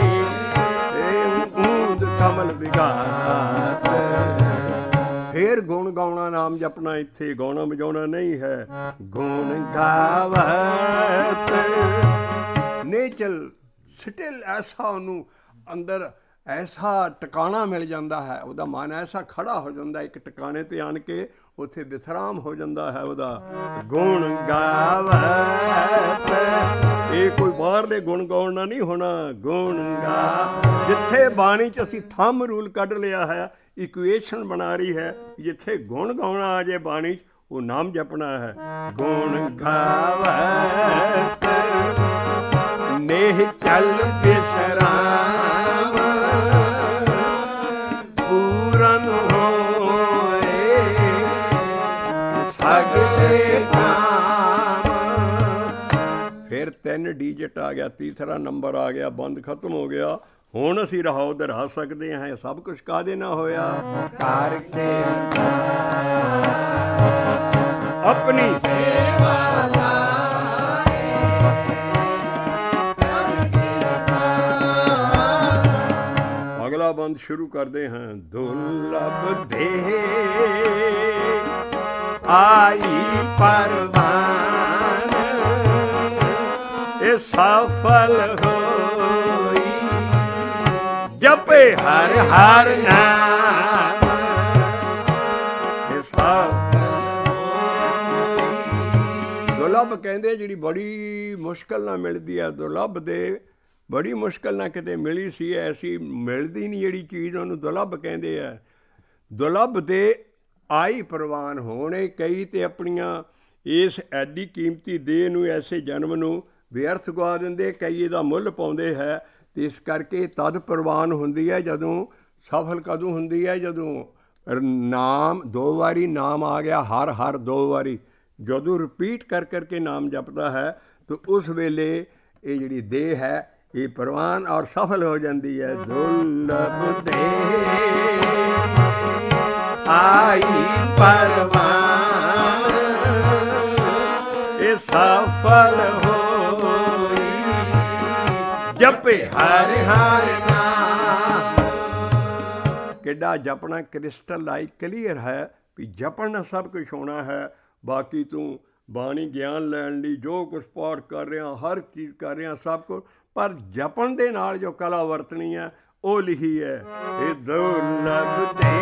ਊਂਦ ਕਮਲ ਵਿਗਾਸ। ਫੇਰ ਗੁਣ ਗਾਉਣਾ, ਨਾਮ ਜਪਣਾ, ਇੱਥੇ ਗਾਉਣਾ ਵਜਾਉਣਾ ਨਹੀਂ ਹੈ, ਗੁਣ ਗਾਵਤ ਨੇਚਲ ਸਟਿਲ, ਐਸਾ ਉਹਨੂੰ ਅੰਦਰ ਐਸਾ ਟਿਕਾਣਾ ਮਿਲ ਜਾਂਦਾ ਹੈ, ਉਹਦਾ ਮਨ ਐਸਾ ਖੜਾ ਹੋ ਜਾਂਦਾ ਇੱਕ ਟਿਕਾਣੇ 'ਤੇ ਆਣ ਕੇ, ਉੱਥੇ ਵਿਸਰਾਮ ਹੋ ਜਾਂਦਾ ਹੈ ਉਹਦਾ। ਗੁਣ ਗਾਵਤ, ਇਹ ਕੋਈ ਬਾਹਰਲੇ ਗੁਣ ਗਾਉਣ ਨਾਲ ਨਹੀਂ ਹੋਣਾ, ਗੁਣ ਗਾ। ਜਿੱਥੇ ਬਾਣੀ 'ਚ ਅਸੀਂ ਥੰਮ ਰੂਲ ਕੱਢ ਲਿਆ ਹੈ, ਇਕੁਏਸ਼ਨ ਬਣਾ ਰਹੀ ਹੈ, ਜਿੱਥੇ ਗੁਣ ਗਾਉਣਾ ਆ ਜੇ ਬਾਣੀ 'ਚ ਉਹ ਨਾਮ ਜਪਣਾ ਹੈ। ਗੁਣ ਗਾਵਤ ਨੇਹ ਚੱਲ ਵਿਸਰਾਮ, ਪੂਰਨ ਹੋਏ ਸਗਲੇ ਕਾਮ। ਫਿਰ ਤਿੰਨ ਡੀਜਿਟ ਆ ਗਿਆ, ਤੀਸਰਾ ਨੰਬਰ ਆ ਗਿਆ, ਬੰਦ ਖਤਮ ਹੋ ਗਿਆ। ਹੁਣ ਅਸੀਂ ਰਹਾਓ ਦਰਹਾ ਸਕਦੇ ਹਾਂ। ਸਭ ਕੁਛ ਕਾਹਦੇ ਨਾਲ ਹੋਇਆ? ਕਰਕੇ ਆਪਣੀ ਸੇਵਾ ਅਗਲਾ ਬੰਦ ਸ਼ੁਰੂ ਕਰਦੇ ਹਾਂ। ਦੁਰਲਭ ਦੇ ਆਈ ਪਰਵਾਨ, ਇਹ ਸਫਲ ਹੋਈ ਜਪੇ ਹਰ ਹਰ ਨਾਮ, ਇਹ ਸਫਲ ਹੋਈ। ਦੁਰਲਭ ਕਹਿੰਦੇ ਜਿਹੜੀ ਬੜੀ ਮੁਸ਼ਕਿਲ ਨਾਲ ਮਿਲਦੀ ਹੈ, ਦੁਰਲਭ ਦੇ ਬੜੀ ਮੁਸ਼ਕਿਲ ਨਾਲ ਕਿਤੇ ਮਿਲੀ ਸੀ, ਐਸੀ ਮਿਲਦੀ ਨਹੀਂ ਜਿਹੜੀ ਚੀਜ਼, ਉਹਨੂੰ ਦੁਰਲਭ ਕਹਿੰਦੇ ਆ। ਦੁਰਲਭ ਦੇ ਆਈ ਪ੍ਰਵਾਨ ਹੋਣੇ, ਕਈ ਤਾਂ ਆਪਣੀਆਂ ਇਸ ਐਡੀ ਕੀਮਤੀ ਦੇਹ ਨੂੰ, ਐਸੇ ਜਨਮ ਨੂੰ ਵਿਅਰਥ ਗਵਾ ਦਿੰਦੇ, ਕਈ ਇਹਦਾ ਮੁੱਲ ਪਾਉਂਦੇ ਹੈ। ਅਤੇ ਇਸ ਕਰਕੇ ਤਦ ਪ੍ਰਵਾਨ ਹੁੰਦੀ ਹੈ ਜਦੋਂ ਸਫਲ ਕਦੋਂ ਹੁੰਦੀ ਹੈ? ਜਦੋਂ ਨਾਮ ਦੋ ਵਾਰੀ ਨਾਮ ਆ ਗਿਆ, ਹਰ ਹਰ ਦੋ ਵਾਰੀ ਜਦੋਂ ਰਿਪੀਟ ਕਰ ਕਰਕੇ ਨਾਮ ਜਪਦਾ ਹੈ, ਤਾਂ ਉਸ ਵੇਲੇ ਇਹ ਜਿਹੜੀ ਦੇਹ ਹੈ ਇਹ ਪ੍ਰਵਾਨ ਔਰ ਸਫਲ ਹੋ ਜਾਂਦੀ ਹੈ। ਦੁਰਲਭ ਦੇ ਆਈ ਪਰਵਾਨ, ਇਹ ਸਫਲ ਹੋਈ ਜਪੇ ਹਰ ਹਰ ਨਾਮ। ਕਿੱਡਾ ਜਪਣਾ ਕ੍ਰਿਸਟਲਾਈਜ਼ ਕਲੀਅਰ ਹੈ ਵੀ ਜਪਣ ਨਾਲ ਸਭ ਕੁਝ ਹੋਣਾ ਹੈ। ਬਾਕੀ ਤੂੰ ਬਾਣੀ ਗਿਆਨ ਲੈਣ ਲਈ ਜੋ ਕੁਛ ਪਾਠ ਕਰ ਰਿਹਾ, ਹਰ ਚੀਜ਼ ਕਰ ਰਿਹਾ, ਸਭ ਕੁਛ, ਪਰ ਜਪਣ ਦੇ ਨਾਲ ਜੋ ਕਲਾ ਵਰਤਣੀ ਹੈ ਉਹ ਲਿਖੀ ਹੈ। ਇਹ ਦੁਰਲਭ ਦੇ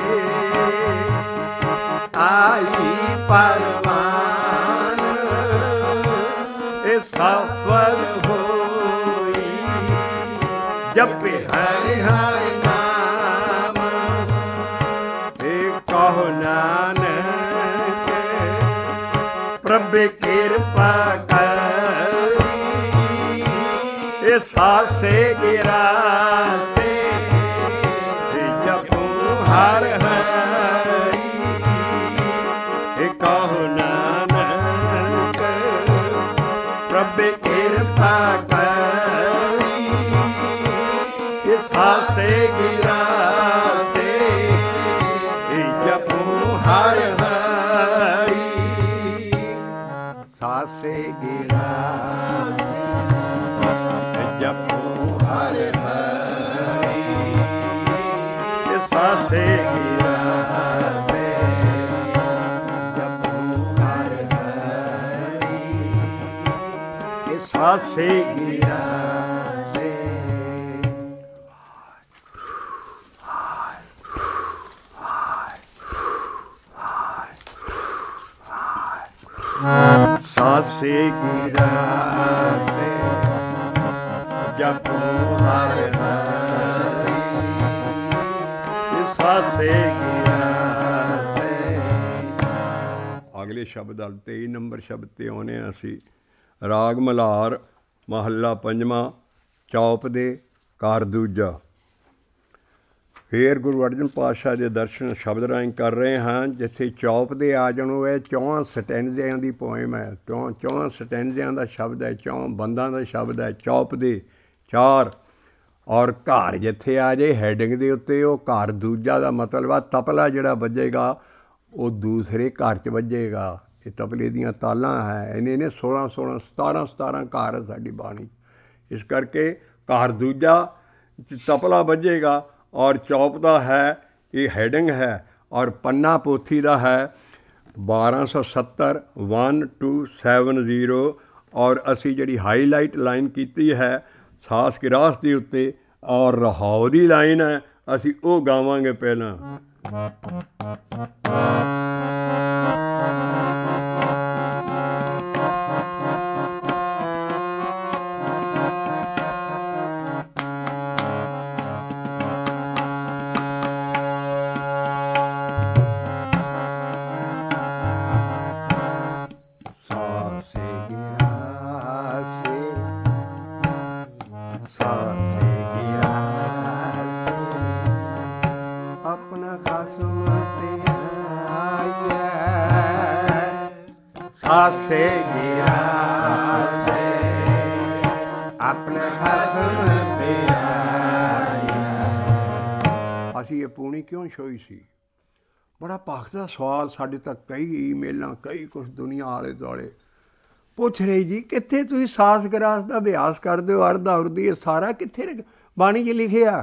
ਆਈ ਪਰਵਾਨ, ਇਹ ਸਫਲ ਹੋਈ ਜਪੇ ਹਰ ਹਰ ਨਾਮ। ਇਹ ਕਹੋ ਨਾਨਕ ਪ੍ਰਭ ਕਿਰਪਾ ਕਰੀ, ਇਹ ਸਾਸੇ ਗਿਰਾਸੇ ਜਪੂ ਹਰ ਹਰੀ। ਇਹ ਕਹੋ ਨਾਨਕ ਪ੍ਰਭ ਕਿਰਪਾ ਕਰੀ, ਇਹ ਸਾਸੇ ਗਿਰਾਸੇ ਜਪੂ ਹਰ ਹਰੀ। गिरा जपो हर हरि सासे गिरा से जपो हर हरि सासे गिरा सासे गिरा से जपो हर हरि सासे गिरा से। अगले शब्द वाल तेई नंबर शब्द ते आने असी राग मल्हार महला पंजवा चौप दे कार दूजा। फिर गुरु अर्जन पातशाह के दर्शन शब्द राਹੀਂ कर रहे हैं जिथे चौप दे आ जाणो है चौहां सटैंजियां की पोएम है चौ चौहां सटैंजियां का शब्द है चौं बंदा का शब्द है चौप दे चार और घर जिथे आ जाए हैडिंग के उत्ते वो घर दूजा का मतलब आ तबला जिहड़ा वजेगा वो दूसरे घर च वजेगा। ये तबले दियां तालां है इन्हें ने सोलह सोलह सतारह सतारह घर है साडी बाणी इस करके घर दूजा तबला वजेगा और चौप का है ये हैडिंग है और पन्ना पोथी का है बारह सौ सत्तर वन टू सैवन जीरो और असी जी हाईलाइट लाइन की है सास गिरास के उत्ते और रहाव की लाइन है असी वो गावांगे पहला। सासे गिरा से अपने खसम ते आया। असी ये पूनी क्यों छोई सी बड़ा भाखदा सवाल साढ़े तक कई ईमेलां कई कुछ दुनिया आले दुआले पुछ रहे जी कित्थे तुसीं सास गरास का अभ्यास करदे हो अरदा उरदी सारा कित्थे बाणी च लिखिया।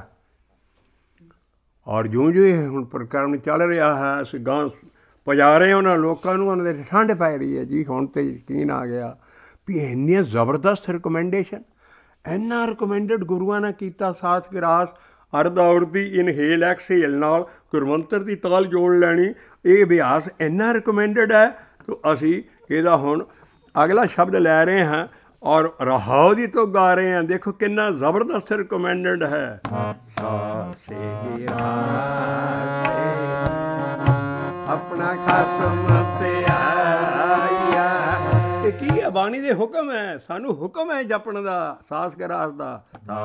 और जो जो हुण प्रकरण चल रहा है अस गां पजा रहे उन्होंने लोगों को उन्होंने ठंड पै रही है जी हुण तो यकीन आ गया भी इन्नी जबरदस्त रिकमेंडेशन इन्ना रिकमेंडेड गुरुआ ने किया सास गिरास अरदा उरदी इनहेल एक्सहेल नाल गुरमंत्र की ताल जोड़ लैनी ये अभ्यास इन्ना रिकमेंडेड है। तो असी इहदा हुण अगला शब्द लै रहे हैं और रहाव दी तो गा रहे हैं देखो कितना जबरदस्त रिकमेंडेड है। सासे गिरास अपना खसम ते आया। ये की है बाणी दे हुक्म है सानू हुक्म है जपण दा सास गिरास दा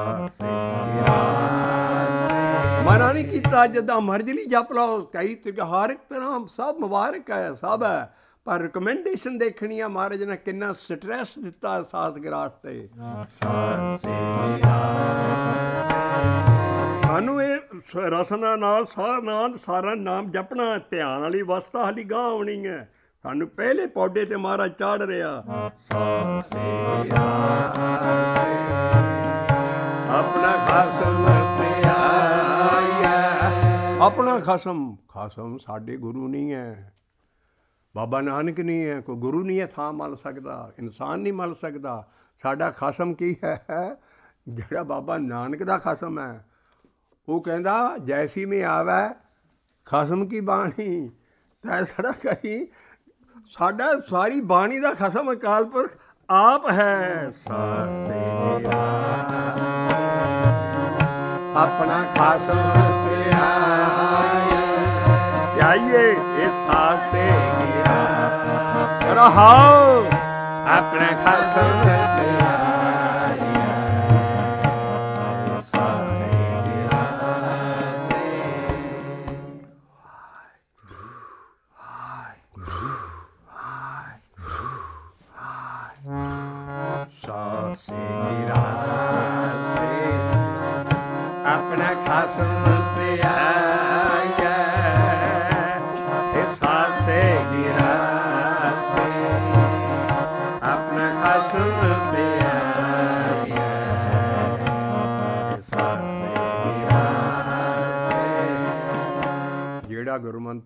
मना नहीं किया जिदा मर्जी नहीं जप लो कई हर एक तरह सब मुबारक है सब है पर रिकमेंडेशन देखनी है महाराज ने कितना स्ट्रैस दिता सास गिरास ते सानू ये रसना नाल सारा सारा नाम जपना ध्यान वाली अवस्था हाली गां आनी है सानू पहले पौधे ते महाराज चाढ़ रहा अपना खसम ते आया। अपना खसम खसम साडे गुरु नहीं है बाबा नानक नहीं है कोई गुरु नहीं है थां मल सकता इंसान नहीं मल सकता साडा खसम की है जिहड़ा बाबा नानक दा खसम है वो कहता जैसी में आवे खसम की बाणी तैसा कहीं साडा सारी बाणी का खसम अकाल पुरख आप है। अपना खसम आइए इस से रहाओ अपने खसम अपना खसम पे आया सासे गिरा से अपना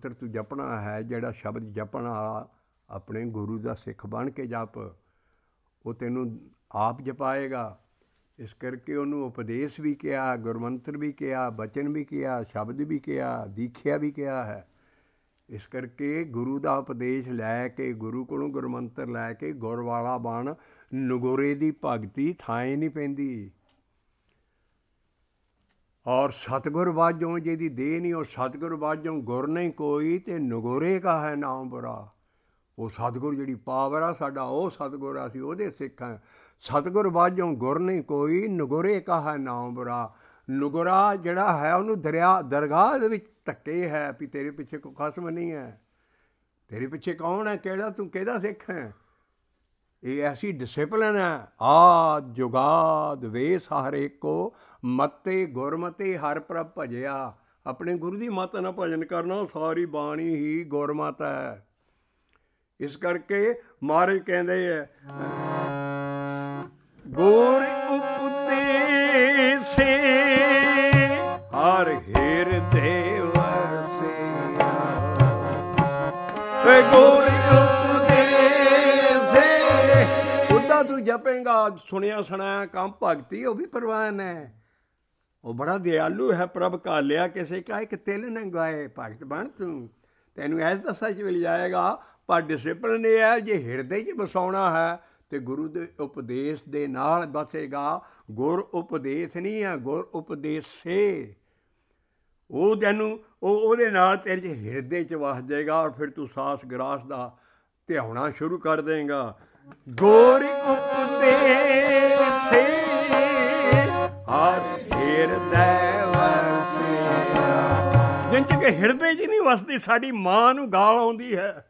ਮੰਤਰ ਤੂੰ ਜਪਣਾ ਹੈ, ਜਿਹੜਾ ਸ਼ਬਦ ਜਪਣਾ ਆਪਣੇ ਗੁਰੂ ਦਾ ਸਿੱਖ ਬਣ ਕੇ ਜਪ, ਉਹ ਤੈਨੂੰ ਆਪ ਜਪਾਏਗਾ। ਇਸ ਕਰਕੇ ਉਹਨੂੰ ਉਪਦੇਸ਼ ਵੀ ਕਿਹਾ, ਗੁਰਮੰਤਰ ਵੀ ਕਿਹਾ, ਬਚਨ ਵੀ ਕਿਹਾ, ਸ਼ਬਦ ਵੀ ਕਿਹਾ, ਦੀਖਿਆ ਵੀ ਕਿਹਾ ਹੈ। ਇਸ ਕਰਕੇ ਗੁਰੂ ਦਾ ਉਪਦੇਸ਼ ਲੈ ਕੇ, ਗੁਰੂ ਕੋਲੋਂ ਗੁਰਮੰਤਰ ਲੈ ਕੇ ਗੁਰ ਵਾਲਾ ਬਣ। ਨਗੋਰੇ ਦੀ ਭਗਤੀ ਥਾਂ ਨਹੀਂ ਪੈਂਦੀ। ਔਰ ਸਤਿਗੁਰ ਬਾਝੋਂ ਜਿਹਦੀ ਦੇਹ ਨਹੀਂ, ਉਹ ਸਤਿਗੁਰ ਬਾਝੋਂ ਗੁਰ ਨਹੀਂ ਕੋਈ, ਤੇ ਨਗੋਰੇ ਕਾ ਹੈ ਨਾਮ ਬੁਰਾ। ਉਹ ਸਤਿਗੁਰ ਜਿਹੜੀ ਪਾਵਰ ਆ ਸਾਡਾ, ਉਹ ਸਤਿਗੁਰ ਆ, ਅਸੀਂ ਉਹਦੇ ਸਿੱਖ ਹਾਂ। ਸਤਿਗੁਰ ਬਾਝੋਂ ਗੁਰ ਨਹੀਂ ਕੋਈ, ਨਗੋਰੇ ਕਾ ਹੈ ਨਾਮ ਬੁਰਾ। ਨਗੋਰਾ ਜਿਹੜਾ ਹੈ ਉਹਨੂੰ ਦਰਿਆ ਦਰਗਾਹ ਦੇ ਵਿੱਚ ਧੱਕੇ ਹੈ ਵੀ ਤੇਰੇ ਪਿੱਛੇ ਕੋਈ ਖਸਮ ਨਹੀਂ ਹੈ, ਤੇਰੇ ਪਿੱਛੇ ਕੌਣ ਹੈ, ਕਿਹੜਾ ਤੂੰ ਕਿਹਦਾ ਸਿੱਖ ਹੈ। ਇਹ ਐਸੀ ਡਿਸਿਪਲਿਨ ਹੈ। ਆਦ ਜੁਗਾਦ ਵੇਸ ਹਰ ਏਕੋ, ਮਤੇ ਗੁਰਮਤੇ ਹਰ ਪ੍ਰਭ ਭਜਿਆ। ਆਪਣੇ ਗੁਰੂ ਦੀ ਮੱਤ ਨਾਲ ਭਜਨ ਕਰਨਾ, ਸਾਰੀ ਬਾਣੀ ਹੀ ਗੁਰਮਤਿ ਹੈ। ਇਸ ਕਰਕੇ ਮਹਾਰਾਜ ਕਹਿੰਦੇ ਹੈ, ਗੁਰ ਉਪਦੇਸੇ ਹਰ ਹਿਰਦੇ ਵਸਿਆ। ਗੁਰ ਉਪਦੇਸੇ ਉੱਦਾਂ ਤੂੰ ਜਪੇਂਗਾ, ਸੁਣਿਆ ਸੁਣਾਇਆ ਕੰਮ ਭਗਤੀ, ਉਹ ਵੀ ਪ੍ਰਵਾਨ ਹੈ। ਉਹ ਬੜਾ ਦਿਆਲੂ ਹੈ, ਪ੍ਰਭ ਕਾਲਿਆ ਕਿਸੇ ਕਾ ਇੱਕ ਤਿਲ ਨਾ ਗਾਏ। ਭਗਤ ਬਣ ਤੂੰ, ਤੈਨੂੰ ਐਸ ਦਸ਼ਾ 'ਚ ਮਿਲ ਜਾਏਗਾ। ਪਰ ਡਿਸਿਪਲਿਨ ਇਹ ਹੈ, ਜੇ ਹਿਰਦੇ 'ਚ ਵਸਾਉਣਾ ਹੈ ਤੇ ਗੁਰੂ ਦੇ ਉਪਦੇਸ਼ ਦੇ ਨਾਲ ਬਸੇਗਾ। ਗੁਰ ਉਪਦੇਸ਼ ਨਹੀਂ ਹੈ, ਗੁਰ ਉਪਦੇਸੇ। ਉਹ ਤੈਨੂੰ ਉਹ ਉਹਦੇ ਨਾਲ ਤੇਰੇ 'ਚ ਹਿਰਦੇ 'ਚ ਵਸ ਜਾਏਗਾ, ਔਰ ਫਿਰ ਤੂੰ ਸਾਸ ਗਰਾਸ ਦਾ ਧਿਆਉਣਾ ਸ਼ੁਰੂ ਕਰ ਦੇਂਗਾ। ਗੁਰ ਉਪਦੇਸੇ ਹਰ ਹਿਰਦੈ ਵਸਿਆ। ਜਿਨ 'ਚ ਕਿ ਹਿਰਦੇ 'ਚ ਨਹੀਂ ਵਸਦੀ, ਸਾਡੀ ਮਾਂ ਨੂੰ ਗਾਲ ਆਉਂਦੀ ਹੈ।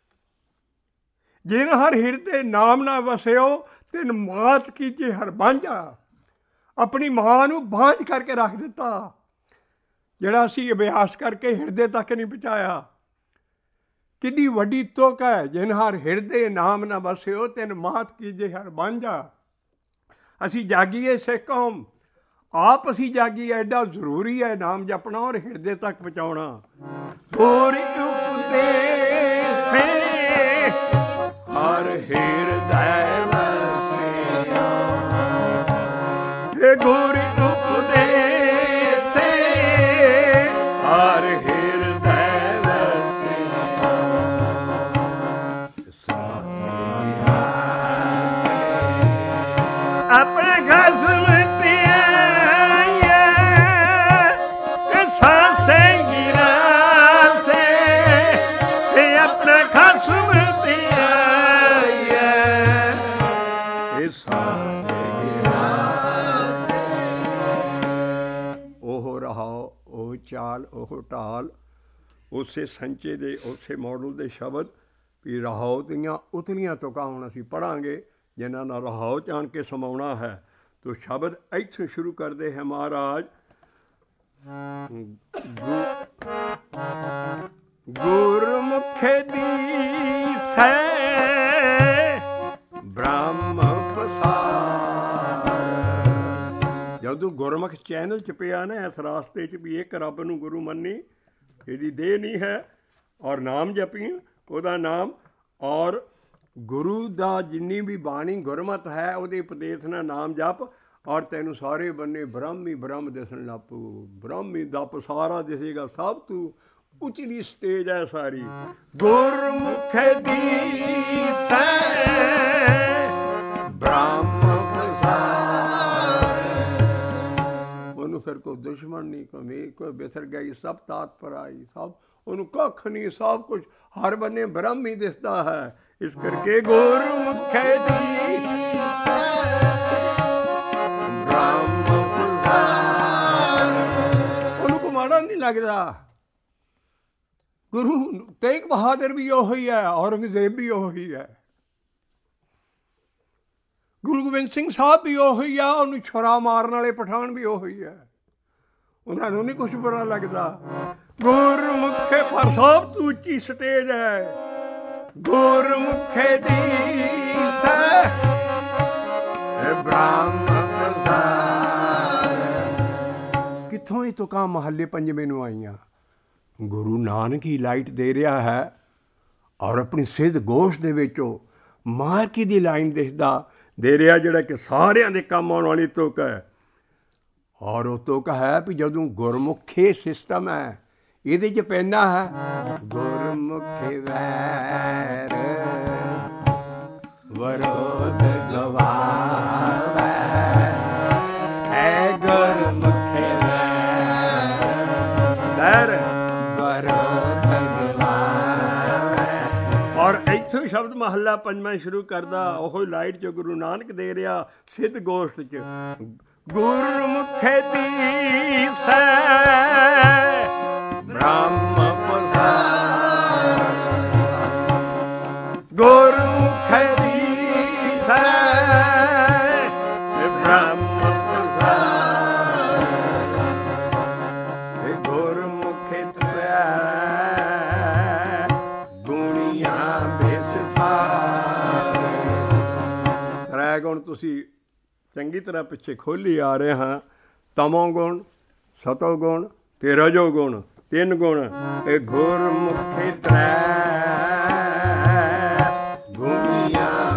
ਜਿਨ ਹਰ ਹਿਰਦੇ ਨਾਮ ਨਾ ਵਸਿਓ, ਤਿਨ ਮਾਤ ਕੀਜੇ ਹਰ ਬਾਂਝਾ। ਆਪਣੀ ਮਾਂ ਨੂੰ ਬਾਂਝ ਕਰਕੇ ਰੱਖ ਦਿੱਤਾ, ਜਿਹੜਾ ਅਸੀਂ ਅਭਿਆਸ ਕਰਕੇ ਹਿਰਦੇ ਤੱਕ ਨਹੀਂ ਪਹੁੰਚਾਇਆ। ਕਿੰਨੀ ਵੱਡੀ ਤੁਕ ਹੈ। ਜਿਨ ਹਰ ਹਿਰਦੇ ਨਾਮ ਨਾ ਵਸਿਓ, ਤਿਨ ਮਾਤ ਕੀਜੇ ਹਰ ਬਾਂਝਾ। ਅਸੀਂ ਜਾਗੀਏ ਸਿੱਖ ਕੌਮ, ਆਪ ਅਸੀਂ ਜਾਗੀਏ। ਐਡਾ ਜ਼ਰੂਰੀ ਹੈ ਨਾਮ ਜਪਣਾ ਔਰ ਹਿਰਦੇ ਤੱਕ ਪਹੁੰਚਾਉਣਾ। ਗੁਰ ਉਪਦੇਸੇ ਹਰ ਹਿਰਦੈ ਵਸਿਆ। ਇਹ ਗੁਰ ਉਪਦੇਸੇ ਹਰ ਹਿਰਦੈ ਵਸਿਆ। ਆਪਣੇ ਖਸਮ ਚਾਲ ਉਹ ਢਾਲ, ਉਸੇ ਸੰਚੇ ਦੇ ਉਸੇ ਮਾਡਲ ਦੇ ਸ਼ਬਦ ਵੀ ਰਹਾਉ ਦੀਆਂ ਉਤਲੀਆਂ ਤੁਕਾਂ ਹੁਣ ਅਸੀਂ ਪੜ੍ਹਾਂਗੇ, ਜਿਨ੍ਹਾਂ ਨਾਲ ਰਹਾਉ ਚਾਣ ਕੇ ਸਮਾਉਣਾ ਹੈ। ਤੋ ਸ਼ਬਦ ਇੱਥੋਂ ਸ਼ੁਰੂ ਕਰਦੇ ਹੈ ਮਹਾਰਾਜ। ਗੁਰਮੁਖੇ ਦੀਸੈ ਬ੍ਰਹਮ ਪਸਾਰ। ਜਦੋਂ ਗੁਰਮੁਖ ਚੈਨਲ 'ਚ ਪਿਆ ਨਾ ਇਸ ਰਾਸਤੇ 'ਚ ਵੀ ਇੱਕ ਰੱਬ ਨੂੰ ਗੁਰੂ ਮੰਨੀ, ਇਹਦੀ ਦੇਹ ਨਹੀਂ ਹੈ, ਔਰ ਨਾਮ ਜਪੀ ਉਹਦਾ ਨਾਮ, ਔਰ ਗੁਰੂ ਦਾ ਜਿੰਨੀ ਵੀ ਬਾਣੀ ਗੁਰਮਤਿ ਹੈ ਉਹਦੇ ਉਪਦੇਸ਼ ਨਾਲ ਨਾਮ ਜਪ, ਔਰ ਤੈਨੂੰ ਸਾਰੇ ਬੰਨੇ ਬ੍ਰਹਮ ਹੀ ਬ੍ਰਹਮ ਦਿਸਣ ਲੱਗ ਪਊ। ਬ੍ਰਹਮ ਹੀ ਦੱਪ ਸਾਰਾ ਦਿਸੇਗਾ। ਸਭ ਤੋਂ ਉਚਲੀ ਸਟੇਜ ਹੈ ਸਾਰੀ। ਗੁਰਮੁਖ ਦੀਸੈ ਬ੍ਰਹਮ ਪਸਾਰ। ਉਹਨੂੰ ਫਿਰ ਕੋਈ ਦੁਸ਼ਮਣ ਨਹੀਂ, ਕੋਈ ਮੇਘ ਕੋਈ ਬਿਸਰ ਗਈ, ਸਭ ਤਾਤ ਪਰ ਆਈ। ਸਭ ਉਹਨੂੰ ਕੱਖ ਨਹੀਂ, ਸਭ ਕੁਛ ਹਰ ਬੰਨੇ ਬ੍ਰਹਮ ਹੀ ਦਿਸਦਾ ਹੈ। ਇਸ ਕਰਕੇ ਗੁਰਮੁਖ ਦੀਸੈ ਬ੍ਰਹਮ ਪਸਾਰ। ਉਹਨੂੰ ਕੋਈ ਮਾੜਾ ਨਹੀਂ ਲੱਗਦਾ। ਗੁਰੂ ਤੇਗ ਬਹਾਦਰ ਵੀ ਉਹੀ ਹੈ, ਔਰੰਗਜ਼ੇਬ ਵੀ ਉਹੀ ਹੈ, ਗੁਰੂ ਗੋਬਿੰਦ ਸਿੰਘ ਸਾਹਿਬ ਵੀ ਉਹੀ ਆ, ਉਹਨੂੰ ਛੁਰਾ ਮਾਰਨ ਵਾਲੇ ਪਠਾਨ ਵੀ ਉਹੀ ਹੈ। ਉਹਨਾਂ ਨੂੰ ਨਹੀਂ ਕੁਛ ਬੁਰਾ ਲੱਗਦਾ। ਗੁਰਮੁਖੇ ਪਰ ਸਭ ਤੋਂ ਉੱਚੀ ਸਟੇਜ ਹੈ। ਗੁਰਮੁਖੇ ਦੀਸੈ ਬ੍ਰਹਮ ਪਸਾਰ। ਕਿੱਥੋਂ ਇਹ ਤੁਕਾਂ ਮਹੱਲੇ ਪੰਜਵੇਂ ਨੂੰ ਆਈਆਂ। ਗੁਰੂ ਨਾਨਕ ਹੀ ਲਾਈਟ ਦੇ ਰਿਹਾ ਹੈ, ਔਰ ਆਪਣੀ ਸਿੱਧ ਗੋਸ਼ ਦੇ ਵਿੱਚ ਉਹ ਮਾਰਕੀ ਦੀ ਲਾਈਨ ਦਿਖਦਾ ਦੇ ਰਿਹਾ, ਜਿਹੜਾ ਕਿ ਸਾਰਿਆਂ ਦੇ ਕੰਮ ਆਉਣ ਵਾਲੀ ਤੁਕ ਹੈ। ਔਰ ਉਹ ਤੁਕ ਹੈ ਵੀ ਜਦੋਂ ਗੁਰਮੁਖੀ ਸਿਸਟਮ ਹੈ, ਇਹਦੇ 'ਚ ਪੈਂਦਾ ਹੈ ਗੁਰਮੁਖੀ ਵੈਰ ਵਿਰੋਧ ਗਵਾਵੈ, ਹੈ ਗੁਰਮੁਖੀ ਵੈਰ ਵਿਰੋਧ ਗਵਾਵੈ। ਔਰ ਇੱਥੋਂ ਸ਼ਬਦ ਮਹੱਲਾ ਪੰਜਵਾਂ ਸ਼ੁਰੂ ਕਰਦਾ, ਉਹ ਲਾਈਟ ਜੋ ਗੁਰੂ ਨਾਨਕ ਦੇ ਰਿਹਾ ਸਿੱਧ ਗੋਸ਼ਟ 'ਚ। ਗੁਰਮੁਖੇ ਦੀਸੈ ਬ੍ਰਹਮ ਪਸਾਰ, ਗੁਰਮੁਖੇ ਦੀਸੈ ਬ੍ਰਹਮ ਪਸਾਰ, ਗੁਰਮੁਖੇ ਤਵੈ ਗੁਣੀਆਂ ਬਿਸਥਾਰ। ਤ੍ਰੈ ਗੁਣ ਤੁਸੀਂ ਚੰਗੀ ਤਰ੍ਹਾਂ ਪਿੱਛੇ ਖੋਲ੍ਹੀ ਆ ਰਹੇ ਹਾਂ। ਤਮੋ ਗੁਣ, ਸਤੋ ਗੁਣ ਤੇ ਰਜੋ ਗੁਣ, ਤਿੰਨ ਗੁਣ। ਇਹ ਗੁਰਮੁਖੀ ਤ੍ਰੈ ਗੁਣੀਆਂ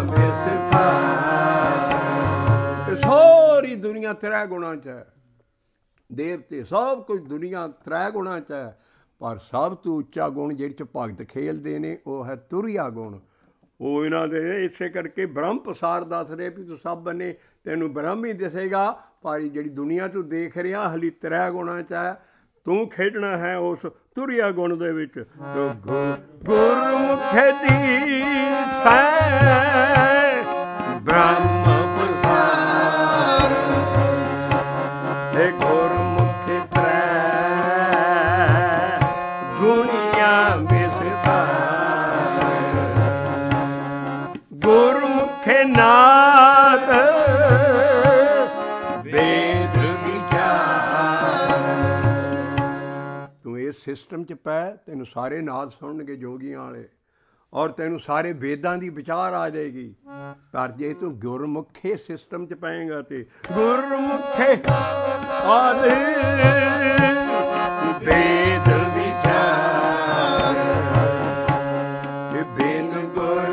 ਬਿਸਥਾਰ। ਇਹ ਸਾਰੀ ਦੁਨੀਆ ਤ੍ਰੈ ਗੁਣਾਂ 'ਚ ਹੈ, ਦੇਵਤੇ ਸਭ ਕੁਝ ਦੁਨੀਆ ਤ੍ਰੈ ਗੁਣਾਂ 'ਚ ਹੈ। ਪਰ ਸਭ ਤੋਂ ਉੱਚਾ ਗੁਣ ਜਿਹੜੇ 'ਚ ਭਗਤ ਖੇਲਦੇ ਨੇ ਉਹ ਹੈ ਤੁਰਿਆ ਗੁਣ। ਉਹ ਇਹਨਾਂ ਦੇ ਇਸੇ ਕਰਕੇ ਬ੍ਰਹਮ ਪਸਾਰ ਦੱਸ ਰਹੇ ਵੀ ਤੂੰ ਸਭ ਬੰਨੇ ਤੈਨੂੰ ਬ੍ਰਹਮ ਹੀ ਦਿਸੇਗਾ, ਪਰ ਜਿਹੜੀ ਦੁਨੀਆ ਤੂੰ ਦੇਖ ਰਿਹਾ ਹਲੀ ਤ੍ਰੈ ਗੁਣਾਂ 'ਚ ਹੈ। ਤੂੰ ਖੇਡਣਾ ਹੈ ਉਸ ਤੁਰਿਆ ਗੁਣ ਦੇ ਵਿੱਚ। ਗੁਰਮੁਖੇ ਦੀਸੈ ਬ੍ਰਹਮ ਪਸਾਰ, ਗੁਰਮੁਖੀ ਤ੍ਰੈ ਗੁਣੀਆਂ ਬਿਸਥਾਰ, ਗੁਰਮੁਖੇ ਨਾਦ ਵੇਦ ਵਿਚਾਰ। ਤੂੰ ਇਸ ਸਿਸਟਮ 'ਚ ਪੈ, ਤੈਨੂੰ ਸਾਰੇ ਨਾਦ ਸੁਣਨਗੇ ਜੋਗੀਆਂ ਵਾਲੇ, ਔਰ ਤੈਨੂੰ ਸਾਰੇ ਵੇਦਾਂ ਦੀ ਵਿਚਾਰ ਆ ਜਾਏਗੀ। ਪਰ ਜੇ ਤੂੰ ਗੁਰਮੁਖੇ ਸਿਸਟਮ 'ਚ ਪਏਗਾ ਤੇ ਗੁਰਮੁਖੇ ਆਦਿ ਵੇਦ ਵਿਚਾਰ, ਬਿਨ ਗੁਰ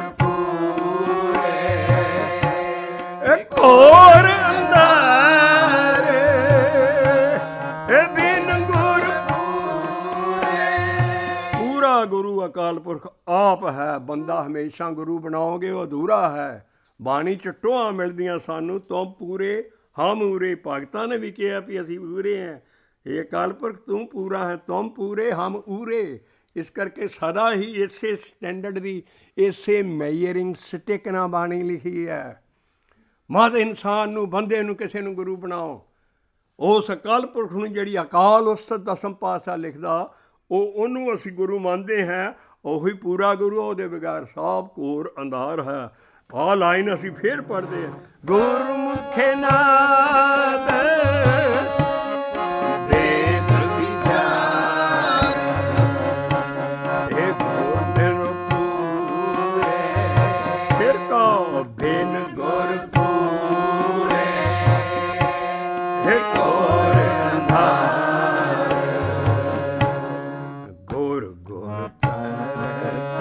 ਪੂਰੇ ਘੋਰ ਅੰਧਾਰ, ਬਿਨ ਗੁਰ ਪੂਰੇ। ਪੂਰਾ ਗੁਰੂ ਅਕਾਲ ਪੁਰਖ ਆਪ ਹੈ, ਬੰਦਾ ਹਮੇਸ਼ਾ ਗੁਰੂ ਬਣਾਓਗੇ ਉਹ ਅਧੂਰਾ ਹੈ। ਬਾਣੀ 'ਚ ਟੋਹਾਂ ਮਿਲਦੀਆਂ ਸਾਨੂੰ, ਤੁਮ ਪੂਰੇ ਹਮ ਊਰੇ। ਭਗਤਾਂ ਨੇ ਵੀ ਕਿਹਾ ਵੀ ਅਸੀਂ ਪੂਰੇ ਹਾਂ। ਇਹ ਅਕਾਲ ਪੁਰਖ ਤੂੰ ਪੂਰਾ ਹੈ, ਤੁਮ ਪੂਰੇ ਹਮ ਊਰੇ। ਇਸ ਕਰਕੇ ਸਦਾ ਹੀ ਇਸੇ ਸਟੈਂਡਰਡ ਦੀ, ਇਸੇ ਮੈਜ਼ਰਿੰਗ ਸਟਿਕ ਨਾਲ ਬਾਣੀ ਲਿਖੀ ਹੈ। ਮਤ ਇਨਸਾਨ ਨੂੰ, ਬੰਦੇ ਨੂੰ, ਕਿਸੇ ਨੂੰ ਗੁਰੂ ਬਣਾਓ। ਉਸ ਅਕਾਲ ਪੁਰਖ ਨੂੰ ਜਿਹੜੀ ਅਕਾਲ ਉਸਤਤ ਦਸਮ ਪਾਤਸ਼ਾਹ ਲਿਖਦਾ, ਉਹ ਉਹਨੂੰ ਅਸੀਂ ਗੁਰੂ ਮੰਨਦੇ ਹਾਂ। ਉਹੀ ਪੂਰਾ ਗੁਰੂ, ਉਹਦੇ ਬਗੈਰ ਸਭ ਘੋਰ ਅੰਧਾਰ ਹੈ। ਆਹ ਲਾਈਨ ਅਸੀਂ ਫੇਰ ਪੜ੍ਹਦੇ ਹਾਂ। ਗੁਰਮੁਖੇ ਨਾਦ ਵੇਦ ਵਿਚਾਰ, ਇਹ ਬਿਨ ਪੂਰੇ। ਫਿਰ ਕਹੋ ਬਿਨ ਗੁਰ ਪੂਰੇ, ਇਹ ਘੋਰ ਅੰਧਾਰ। ਗੁਰ ਗੁਰ ਕਰਤ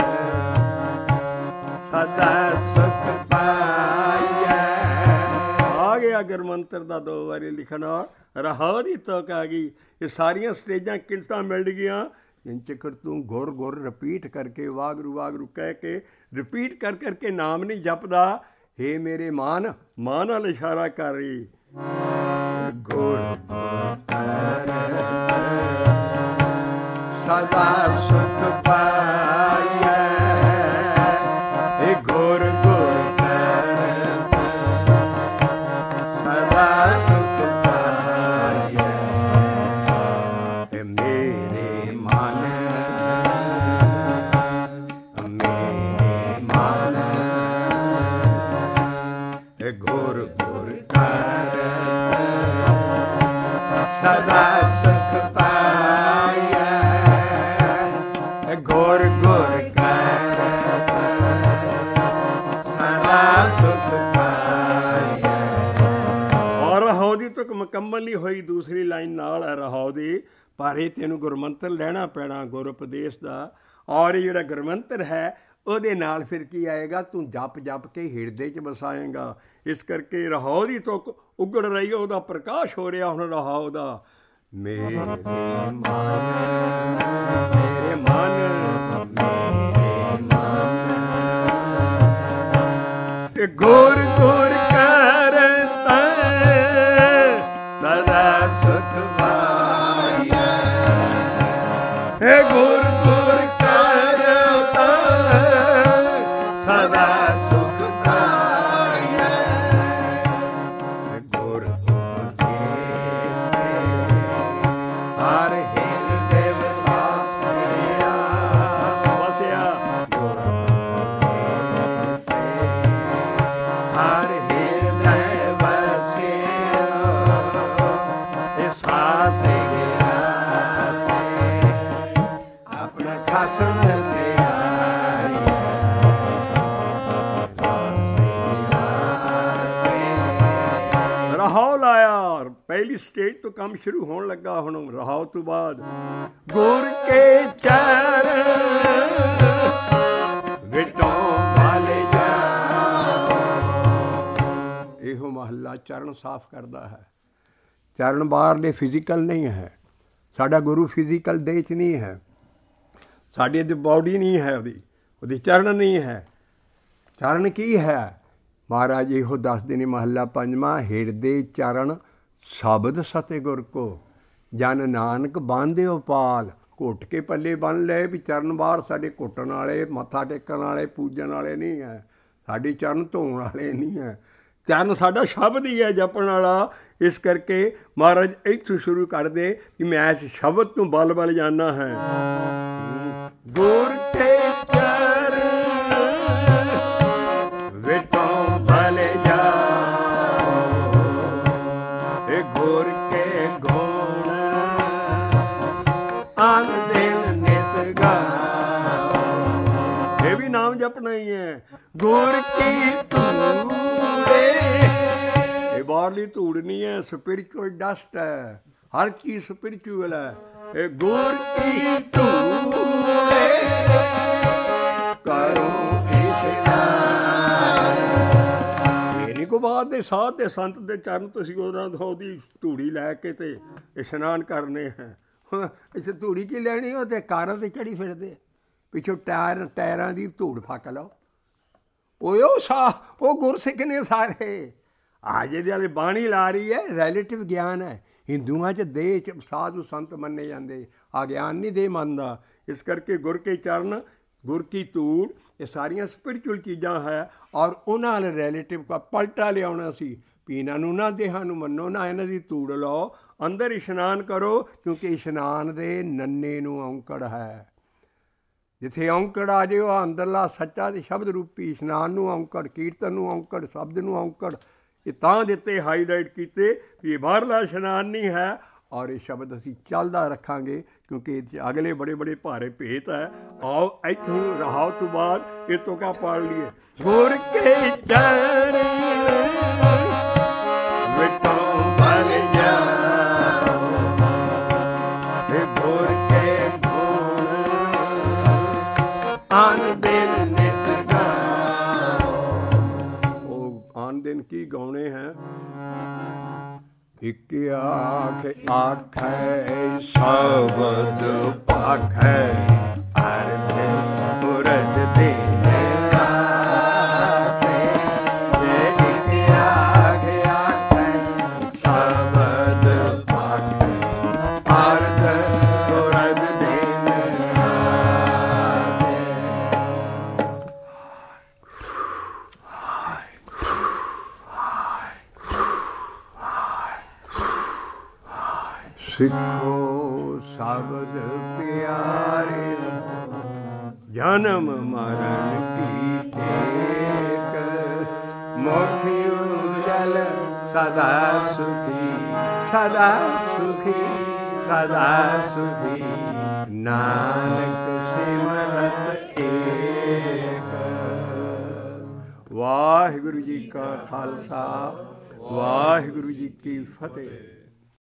ਸਦਾ ਸੁਖ ਪਾਈਐ। ਆ ਗਿਆ ਗੁਰਮੰਤਰ ਦਾ ਦੋ ਵਾਰੀ ਲਿਖਣਾ। ਰਹਾਉ ਦੀ ਤੁਕ ਆ ਗਈ। ਇਹ ਸਾਰੀਆਂ ਸਟੇਜਾਂ ਕਿਰਤਾਂ ਮਿਲ ਗਈਆਂ। ਜਿਨ ਚਿਕਰ ਤੂੰ ਗੁਰ ਗੁਰ ਰਿਪੀਟ ਕਰਕੇ, ਵਾਗਰੂ ਵਾਗਰੂ ਕਹਿ ਕੇ ਰਿਪੀਟ ਕਰ ਕਰਕੇ ਨਾਮ ਨਹੀਂ ਜਪਦਾ। ਹੇ ਮੇਰੇ ਮਾਨ, ਮਾਂ ਨਾਲ ਇਸ਼ਾਰਾ ਕਰ ਰਹੀ। ਗੁਰ ਗੁਰ ਕਰਤ ਸਦਾ ਸੁਖ ਪਾਈਐ, ਇਹ ਗੁਰ ਗੁਰ ਕਰਤ ਸਦਾ ਸੁਖ ਪਾਈਐ। ਮੇਰੇ ਮਨ ਮੇਰੇ ਮਨ, ਇਹ ਗੁਰ ਗੁਰ ਕਰਤ ਸਦਾ ਸੁਖ ਪਾਈਐ, ਗੁਰ ਗੁਰ ਕਰਤ ਸਦਾ ਸੁਖ ਪਾਈਐ। ਔਰ ਰਹਾਉ ਦੀ ਤੁਕ ਮੁਕੰਮਲ ਨਹੀਂ ਹੋਈ, ਦੂਸਰੀ ਲਾਈਨ ਨਾਲ ਹੈ ਰਹਾਉ ਦੀ। ਪਰ ਇਹ ਤੈਨੂੰ ਗੁਰਮੰਤਰ ਲੈਣਾ ਪੈਣਾ, ਗੁਰ ਉਪਦੇਸ਼ ਦਾ। ਔਰ ਇਹ ਜਿਹੜਾ ਗੁਰਮੰਤਰ ਹੈ ਉਹਦੇ ਨਾਲ ਫਿਰ ਕੀ ਆਏਗਾ, ਤੂੰ ਜਪ ਜਪ ਕੇ ਹਿਰਦੇ 'ਚ ਵਸਾਏਂਗਾ। ਇਸ ਕਰਕੇ ਰਹਾਉ ਦੀ ਤੁਕ ਉਗੜ ਰਹੀ ਹੈ, ਉਹਦਾ ਪ੍ਰਕਾਸ਼ ਹੋ ਰਿਹਾ ਹੁਣ ਰਹਾਉ ਦਾ। ਮੇਰੇ ਮਨ ਮੇਰੇ ਮਨ ਤੇ ਗੁਰ ਗੁਰ ਕਰਤਾ ਸਦਾ ਸੁਖ ਪਾਇਆ। ਹੇ ਗੁਰ ਗੁਰ ਕਰਤਾ ਸਦਾ ਸੁਖ ਪਾਇਆ। ਗੁਰ ਹਰ ਹਿਰਦੇ ਵਸਾਇਆ ਵਸਿਆ। ਹਰ ਹਿਰਦੇ ਵਸਿਆ ਇਸ ਸਾਸ ਗਿਆ ਆਪਣਾ ਖਸਮ ਤੇ ਆਇਆ। ਰਹਾਉ ਲਾਇਆ, ਪਹਿਲੀ ਸਟੇਜ ਤੋਂ ਕੰਮ ਸ਼ੁਰੂ ਹੋਣ ਲੱਗਾ ਹੁਣ ਰਹਾਉ ਤੋਂ ਬਾਅਦ। ਗੁਰ ਕੇ ਚਰਨ ਵਿਟੋ ਵਾਲੇ ਜਾ। ਇਹੋ ਮਹੱਲਾ ਚਰਨ ਸਾਫ਼ ਕਰਦਾ ਹੈ। ਚਰਨ ਬਾਹਰਲੇ ਫਿਜ਼ੀਕਲ ਨਹੀਂ ਹੈ। ਸਾਡਾ ਗੁਰੂ ਫਿਜ਼ੀਕਲ ਦੇਹ 'ਚ ਨਹੀਂ ਹੈ। ਸਾਡੀ ਦੀ ਬੋਡੀ ਨਹੀਂ ਹੈ, ਉਹਦੀ ਉਹਦੀ ਚਰਨ ਨਹੀਂ ਹੈ। ਚਰਨ ਕੀ ਹੈ? ਮਹਾਰਾਜ ਇਹੋ ਦੱਸਦੇ ਨੇ ਮਹੱਲਾ ਪੰਜਵਾਂ, ਹਿਰਦੇ ਚਰਨ ਸ਼ਬਦ ਸਤਿਗੁਰ ਕੋ ਜਨ ਨਾਨਕ ਬਾਂਧਿਓ ਪਾਲ। ਘੁੱਟ ਕੇ ਪੱਲੇ ਬੰਨ੍ਹ ਲਏ ਵੀ ਚਰਨ ਬਾਹਰ ਸਾਡੇ ਘੁੱਟਣ ਵਾਲੇ, ਮੱਥਾ ਟੇਕਣ ਵਾਲੇ, ਪੂਜਣ ਵਾਲੇ ਨਹੀਂ ਹੈ। ਸਾਡੇ ਚਰਨ ਧੋਣ ਵਾਲੇ ਨਹੀਂ ਹੈ। ਚਰਨ ਸਾਡਾ ਸ਼ਬਦ ਹੀ ਹੈ ਜਪਣ ਵਾਲਾ। ਇਸ ਕਰਕੇ ਮਹਾਰਾਜ ਇੱਥੋਂ ਸ਼ੁਰੂ ਕਰਦੇ ਕਿ ਮੈਂ ਇਸ ਸ਼ਬਦ ਤੋਂ ਬਲ ਬਲ ਜਾਣਾ ਹੈ। ਗੁਰ ਕੇ ਚਰਨ ਵਿਟੋਂ ਬਲ ਜਾਓ। ਇਹ ਗੁਰ ਕੇ ਗੁਣ ਅਨ ਦਿਨ ਨਿਤ ਗਾਓ। ਇਹ ਵੀ ਨਾਮ ਜਪਣਾ ਹੀ ਹੈ। ਗੁਰ ਕੀ ਧੂੜੇ, ਇਹ ਬਾਹਰਲੀ ਧੂੜ ਨਹੀਂ ਹੈ, ਸਪਿਰਿਚੁਅਲ ਡਸਟ ਹੈ। ਹਰ ਚੀਜ਼ ਸਪਿਰਿਚੁਅਲ ਹੈ। ਇਹ ਗੁਰ ਕੀ ਧੂੜੇ ਕਰੋ ਇਸ਼ਨਾਨ। ਇਹ ਨਹੀਂ ਕੋ ਬਾਅਦ ਦੇ ਸਾਧ ਦੇ ਸੰਤ ਦੇ ਚਰਨ ਤੁਸੀਂ ਉਹਨਾਂ ਤੋਂ ਉਹਦੀ ਧੂੜੀ ਲੈ ਕੇ ਤੇ ਇਸ਼ਨਾਨ ਕਰਨੇ ਹੈ। ਇੱਥੇ ਧੂੜੀ ਕੀ ਲੈਣੀ? ਉਹ ਤੇ ਕਾਰਾਂ 'ਤੇ ਚੜੀ ਫਿਰਦੇ, ਪਿੱਛੋਂ ਟਾਇਰ ਟਾਇਰਾਂ ਦੀ ਧੂੜ ਫੱਕ ਲਓ। ਉਹ ਉਹ ਸਾ ਉਹ ਗੁਰਸਿੱਖ ਨੇ ਸਾਰੇ। ਆ ਜਿਹਦੇ ਵਾਲੇ ਬਾਣੀ ਲਾ ਰਹੀ ਹੈ ਰੈਲੇਟਿਵ ਗਿਆਨ ਹੈ। ਹਿੰਦੂਆਂ 'ਚ ਦੇਹ 'ਚ ਸਾਧੂ ਸੰਤ ਮੰਨੇ ਜਾਂਦੇ, ਆ ਗਿਆਨ ਨਹੀਂ ਦੇਹ ਮੰਨਦਾ। ਇਸ ਕਰਕੇ ਗੁਰ ਕੇ ਚਰਨ, ਗੁਰ ਕੀ ਧੂੜ, ਇਹ ਸਾਰੀਆਂ ਸਪਿਰਿਚੁਅਲ ਚੀਜ਼ਾਂ ਹੈ। ਔਰ ਉਹਨਾਂ ਨਾਲ ਰੈਲੇਟਿਵ ਕਾ ਪਲਟਾ ਲਿਆਉਣਾ ਸੀ ਵੀ ਇਹਨਾਂ ਨੂੰ ਨਾ ਦੇਹਾਂ ਨੂੰ ਮੰਨੋ, ਨਾ ਇਹਨਾਂ ਦੀ ਧੂੜ ਲਓ, ਅੰਦਰ ਇਸ਼ਨਾਨ ਕਰੋ। ਕਿਉਂਕਿ ਇਸ਼ਨਾਨ ਦੇ ਨੰਨੇ ਨੂੰ ਔਂਕੜ ਹੈ। ਜਿੱਥੇ ਔਂਕੜ ਆ ਜਾਏ ਉਹ ਅੰਦਰਲਾ ਸੱਚਾ ਅਤੇ ਸ਼ਬਦ ਰੂਪੀ ਇਸ਼ਨਾਨ ਨੂੰ ਔਂਕੜ, ਕੀਰਤਨ ਨੂੰ ਔਂਕੜ, ਸ਼ਬਦ ਨੂੰ ਔਂਕੜ। ਇਹ ਤਾਂ ਦਿੱਤੇ ਹਾਈਲਾਈਟ ਕੀਤੇ ਵੀ ਇਹ ਬਾਹਰਲਾ ਇਸ਼ਨਾਨ ਨਹੀਂ ਹੈ। ਔਰ ਇਹ ਸ਼ਬਦ ਅਸੀਂ ਚੱਲਦਾ ਰੱਖਾਂਗੇ ਕਿਉਂਕਿ ਇਹ ਅਗਲੇ ਬੜੇ ਬੜੇ ਭਾਰੇ ਭੇਤ ਹੈ। ਆਓ ਇੱਥੋਂ ਰਹਾਉ ਤੋਂ ਬਾਅਦ ਇਹ ਤੁਕਾਂ ਪੜ੍ਹ ਲਈਏ। ਗੁਰ ਕੇ ਚਰਨ ਵਿਟੋਂ ਬਲ ਜਾਓ। ਇਹ ਗੁਰ ਕੇ ਗੁਣ ਅਨ ਦਿਨ ਨਿਤ ਗਾਓ। ਉਹ ਅਨ ਦਿਨ ਕੀ ਗਾਉਣੇ ਹੈ? ਇੱਕ ਆਖ ਆਖੈ ਸ਼ਬਦ ਪਾਖੈ ਅਰਥ ਮੁਰਦ ਦੇ ਰਾਖੈ। ਜੇ ਇੱਕ ਆਖ ਆਖੈ ਸ਼ਬਦ ਪਾਖੈ ਅਰਥ ਮੁਰਦ ਦੇ ਰਾਖੈ। ਸਿੱਖੋ ਸ਼ਬਦ ਪਿਆਰੇ ਜਨਮ ਮਰਨ ਕੀ ਟੇਕ। ਮੁਖ ਉਜਲ ਸਦਾ ਸੁਖੀ ਸਦਾ ਸੁਖੀ ਸਦਾ ਸੁਖੀ ਨਾਨਕ ਸਿਮਰਤ ਏਕ। ਵਾਹਿਗੁਰੂ ਜੀ ਕਾ ਖਾਲਸਾ, ਵਾਹਿਗੁਰੂ ਜੀ ਕੀ ਫਤਿਹ।